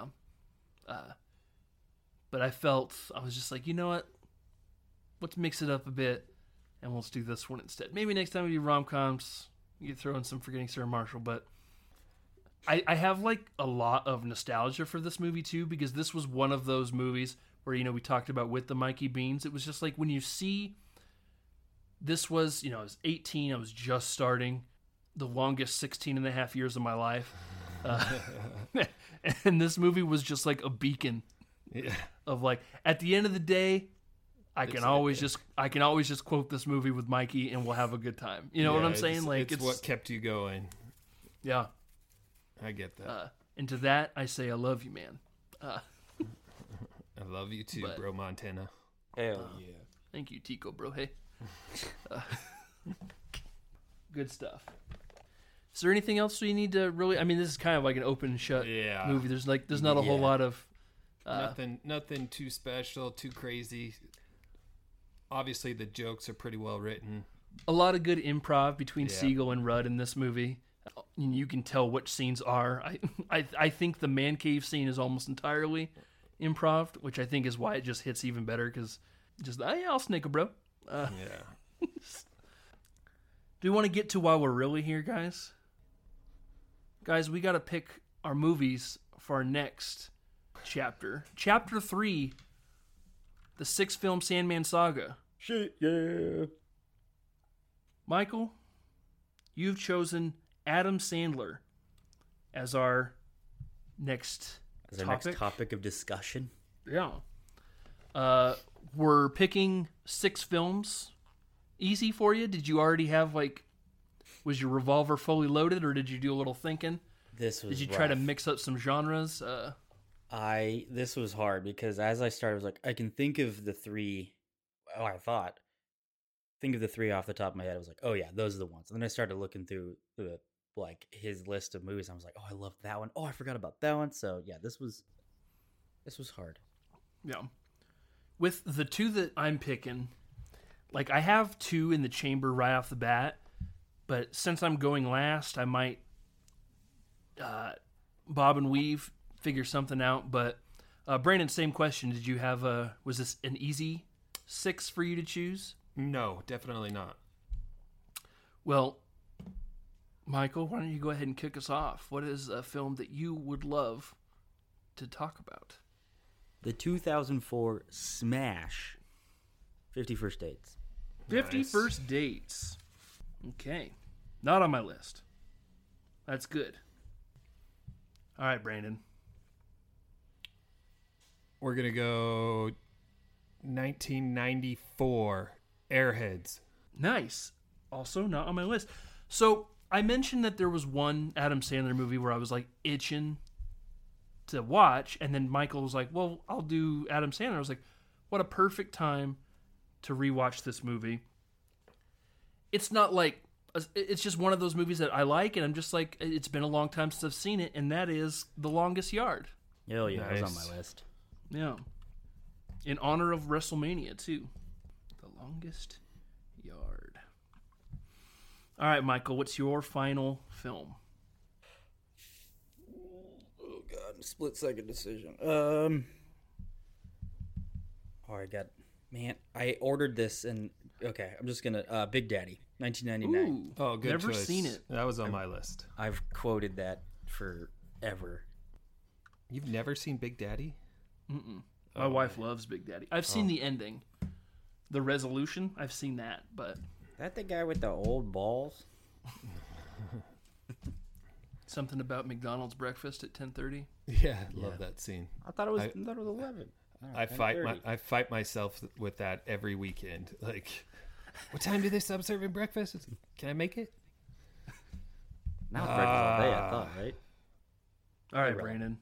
But I was just like, you know what? Let's mix it up a bit, and let's do this one instead. Maybe next time we do rom-coms, you throw in some Forgetting Sarah Marshall. But I have like a lot of nostalgia for this movie too, because this was one of those movies where, you know, we talked about with the Mikey Beans. It was just like when you see, this was, you know, I was 18, I was just starting the longest 16 and a half years of my life. And this movie was just like a beacon of like, at the end of the day, I can always just quote this movie with Mikey and we'll have a good time. You know what I'm saying? Like it's what kept you going. Yeah. I get that. And to that, I say, I love you, man. I love you too, bro, Montana. Hell yeah. Thank you, Tico, bro. Hey. Good stuff. Is there anything else we need to really? I mean, this is kind of like an open and shut movie. There's not a whole lot of nothing too special, too crazy. Obviously, the jokes are pretty well written. A lot of good improv between Segel and Rudd in this movie. You can tell which scenes are. I think the man cave scene is almost entirely improv, which I think is why it just hits even better, because just, yeah, I'll snake a bro. Do we want to get to why we're really here, guys? Guys, we got to pick our movies for our next chapter. Chapter 3, the 6-film Sandman saga. Shit, yeah. Michael, you've chosen Adam Sandler as our next topic of discussion. Yeah. We're picking 6 films. Easy for you? Did you already have, like, was your revolver fully loaded, or did you do a little thinking? Did you try to mix up some genres? This was hard because as I started, I was like, I can think of the 3. Oh, I thought. Think of the 3 off the top of my head. I was like, oh yeah, those are the ones. And then I started looking through his list of movies. And I was like, oh, I love that one. Oh, I forgot about that one. So yeah, this was hard. Yeah. With the 2 that I'm picking, like, I have 2 in the chamber right off the bat, but since I'm going last, I might bob and weave, figure something out. But Brandon, same question. Did you have was this an easy 6 for you to choose? No, definitely not. Well, Michael, why don't you go ahead and kick us off? What is a film that you would love to talk about? The 2004 smash, 50 First Dates. 50 First Dates. Okay. Not on my list. That's good. All right, Brandon. We're going to go 1994, Airheads. Nice. Also not on my list. So I mentioned that there was one Adam Sandler movie where I was like itching to watch, and then Michael was like, well, I'll do Adam Sandler. I was like, what a perfect time to rewatch this movie. It's not like, it's just one of those movies that I like, and I'm just like, it's been a long time since I've seen it, and that is The Longest Yard. Hell yeah, Nice. That was on my list. Yeah. In honor of WrestleMania, too. The Longest Yard. All right, Michael, what's your final film? Oh god, split second decision. Oh, I ordered this and okay, I'm just gonna Big Daddy, 1999. Ooh, Oh, good never choice. seen it. That was on my list. I've quoted that forever. You've never seen Big Daddy? Mm-mm. My wife loves Big Daddy. I've seen the ending. The resolution, I've seen that, but... That the guy with the old balls? Something about McDonald's breakfast at 10:30. Yeah, love that scene. I thought it was 11. I fight myself with that every weekend. Like, what time do they stop serving breakfast? Can I make it? Now it's breakfast all day, I thought, right? All right, Brandon.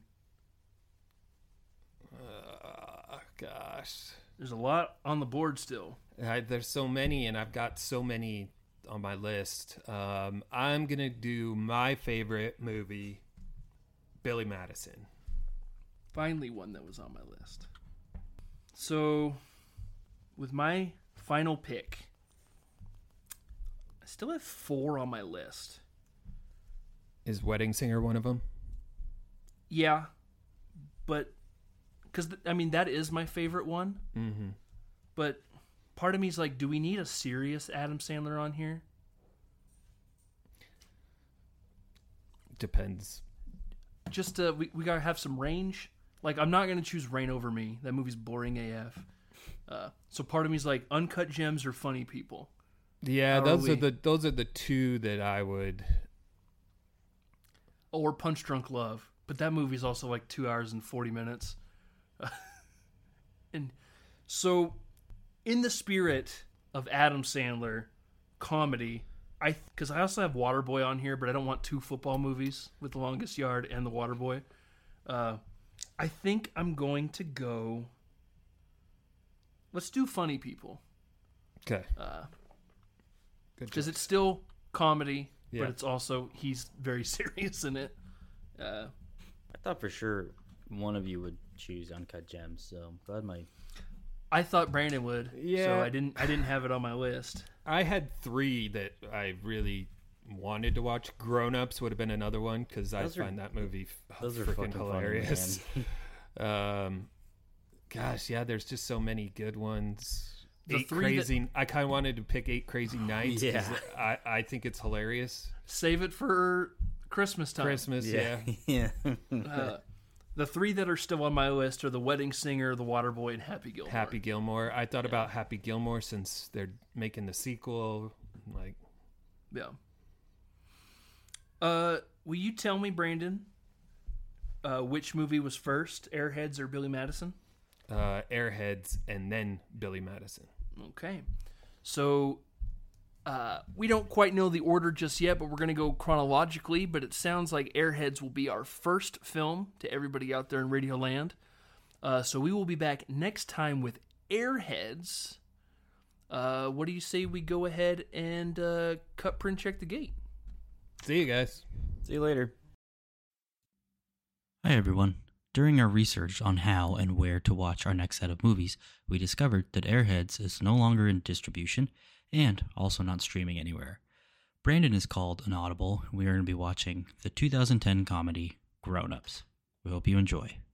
Gosh. There's a lot on the board still. There's so many, and I've got so many on my list. I'm gonna do my favorite movie, Billy Madison. Finally, one that was on my list. So, with my final pick, I still have 4 on my list. Is Wedding Singer one of them? Yeah, but because that is my favorite one. Mm-hmm. But part of me is like, do we need a serious Adam Sandler on here? Depends. Just we gotta have some range. Like, I'm not gonna choose Rain Over Me. That movie's boring AF. So part of me is like, Uncut Gems or Funny People. Yeah, those are the two that I would. Or Punch Drunk Love. But that movie's also like 2 hours and 40 minutes. And so, in the spirit of Adam Sandler comedy, because I also have Waterboy on here, but I don't want 2 football movies with The Longest Yard and The Waterboy. I think I'm going to go. Let's do Funny People. Okay. Because it's still comedy, Yeah. but it's also, he's very serious in it. I thought for sure one of you would choose Uncut Gems, so I'm glad I thought Brandon would. Yeah. So I didn't have it on my list. I had 3 that I really wanted to watch. Grown Ups would have been another one because I find that movie those are freaking fucking hilarious. funny, Gosh, yeah, there's just so many good ones. The 8 3 Crazy. I kind of wanted to pick 8 Crazy Nights. 'Cause Yeah. I think it's hilarious. Save it for Christmas time. Christmas, yeah. yeah. The 3 that are still on my list are The Wedding Singer, The Waterboy, and Happy Gilmore. Happy Gilmore. I thought about Happy Gilmore since they're making the sequel. Like, Yeah. Will you tell me, Brandon, which movie was first, Airheads or Billy Madison? Airheads and then Billy Madison. Okay. So, we don't quite know the order just yet, but we're going to go chronologically. But it sounds like Airheads will be our first film to everybody out there in Radio Land. So we will be back next time with Airheads. What do you say we go ahead and cut, print, check the gate? See you guys. See you later. Hi everyone. During our research on how and where to watch our next set of movies, we discovered that Airheads is no longer in distribution and also not streaming anywhere. Brandon is called an audible, and we are going to be watching the 2010 comedy Grown Ups. We hope you enjoy.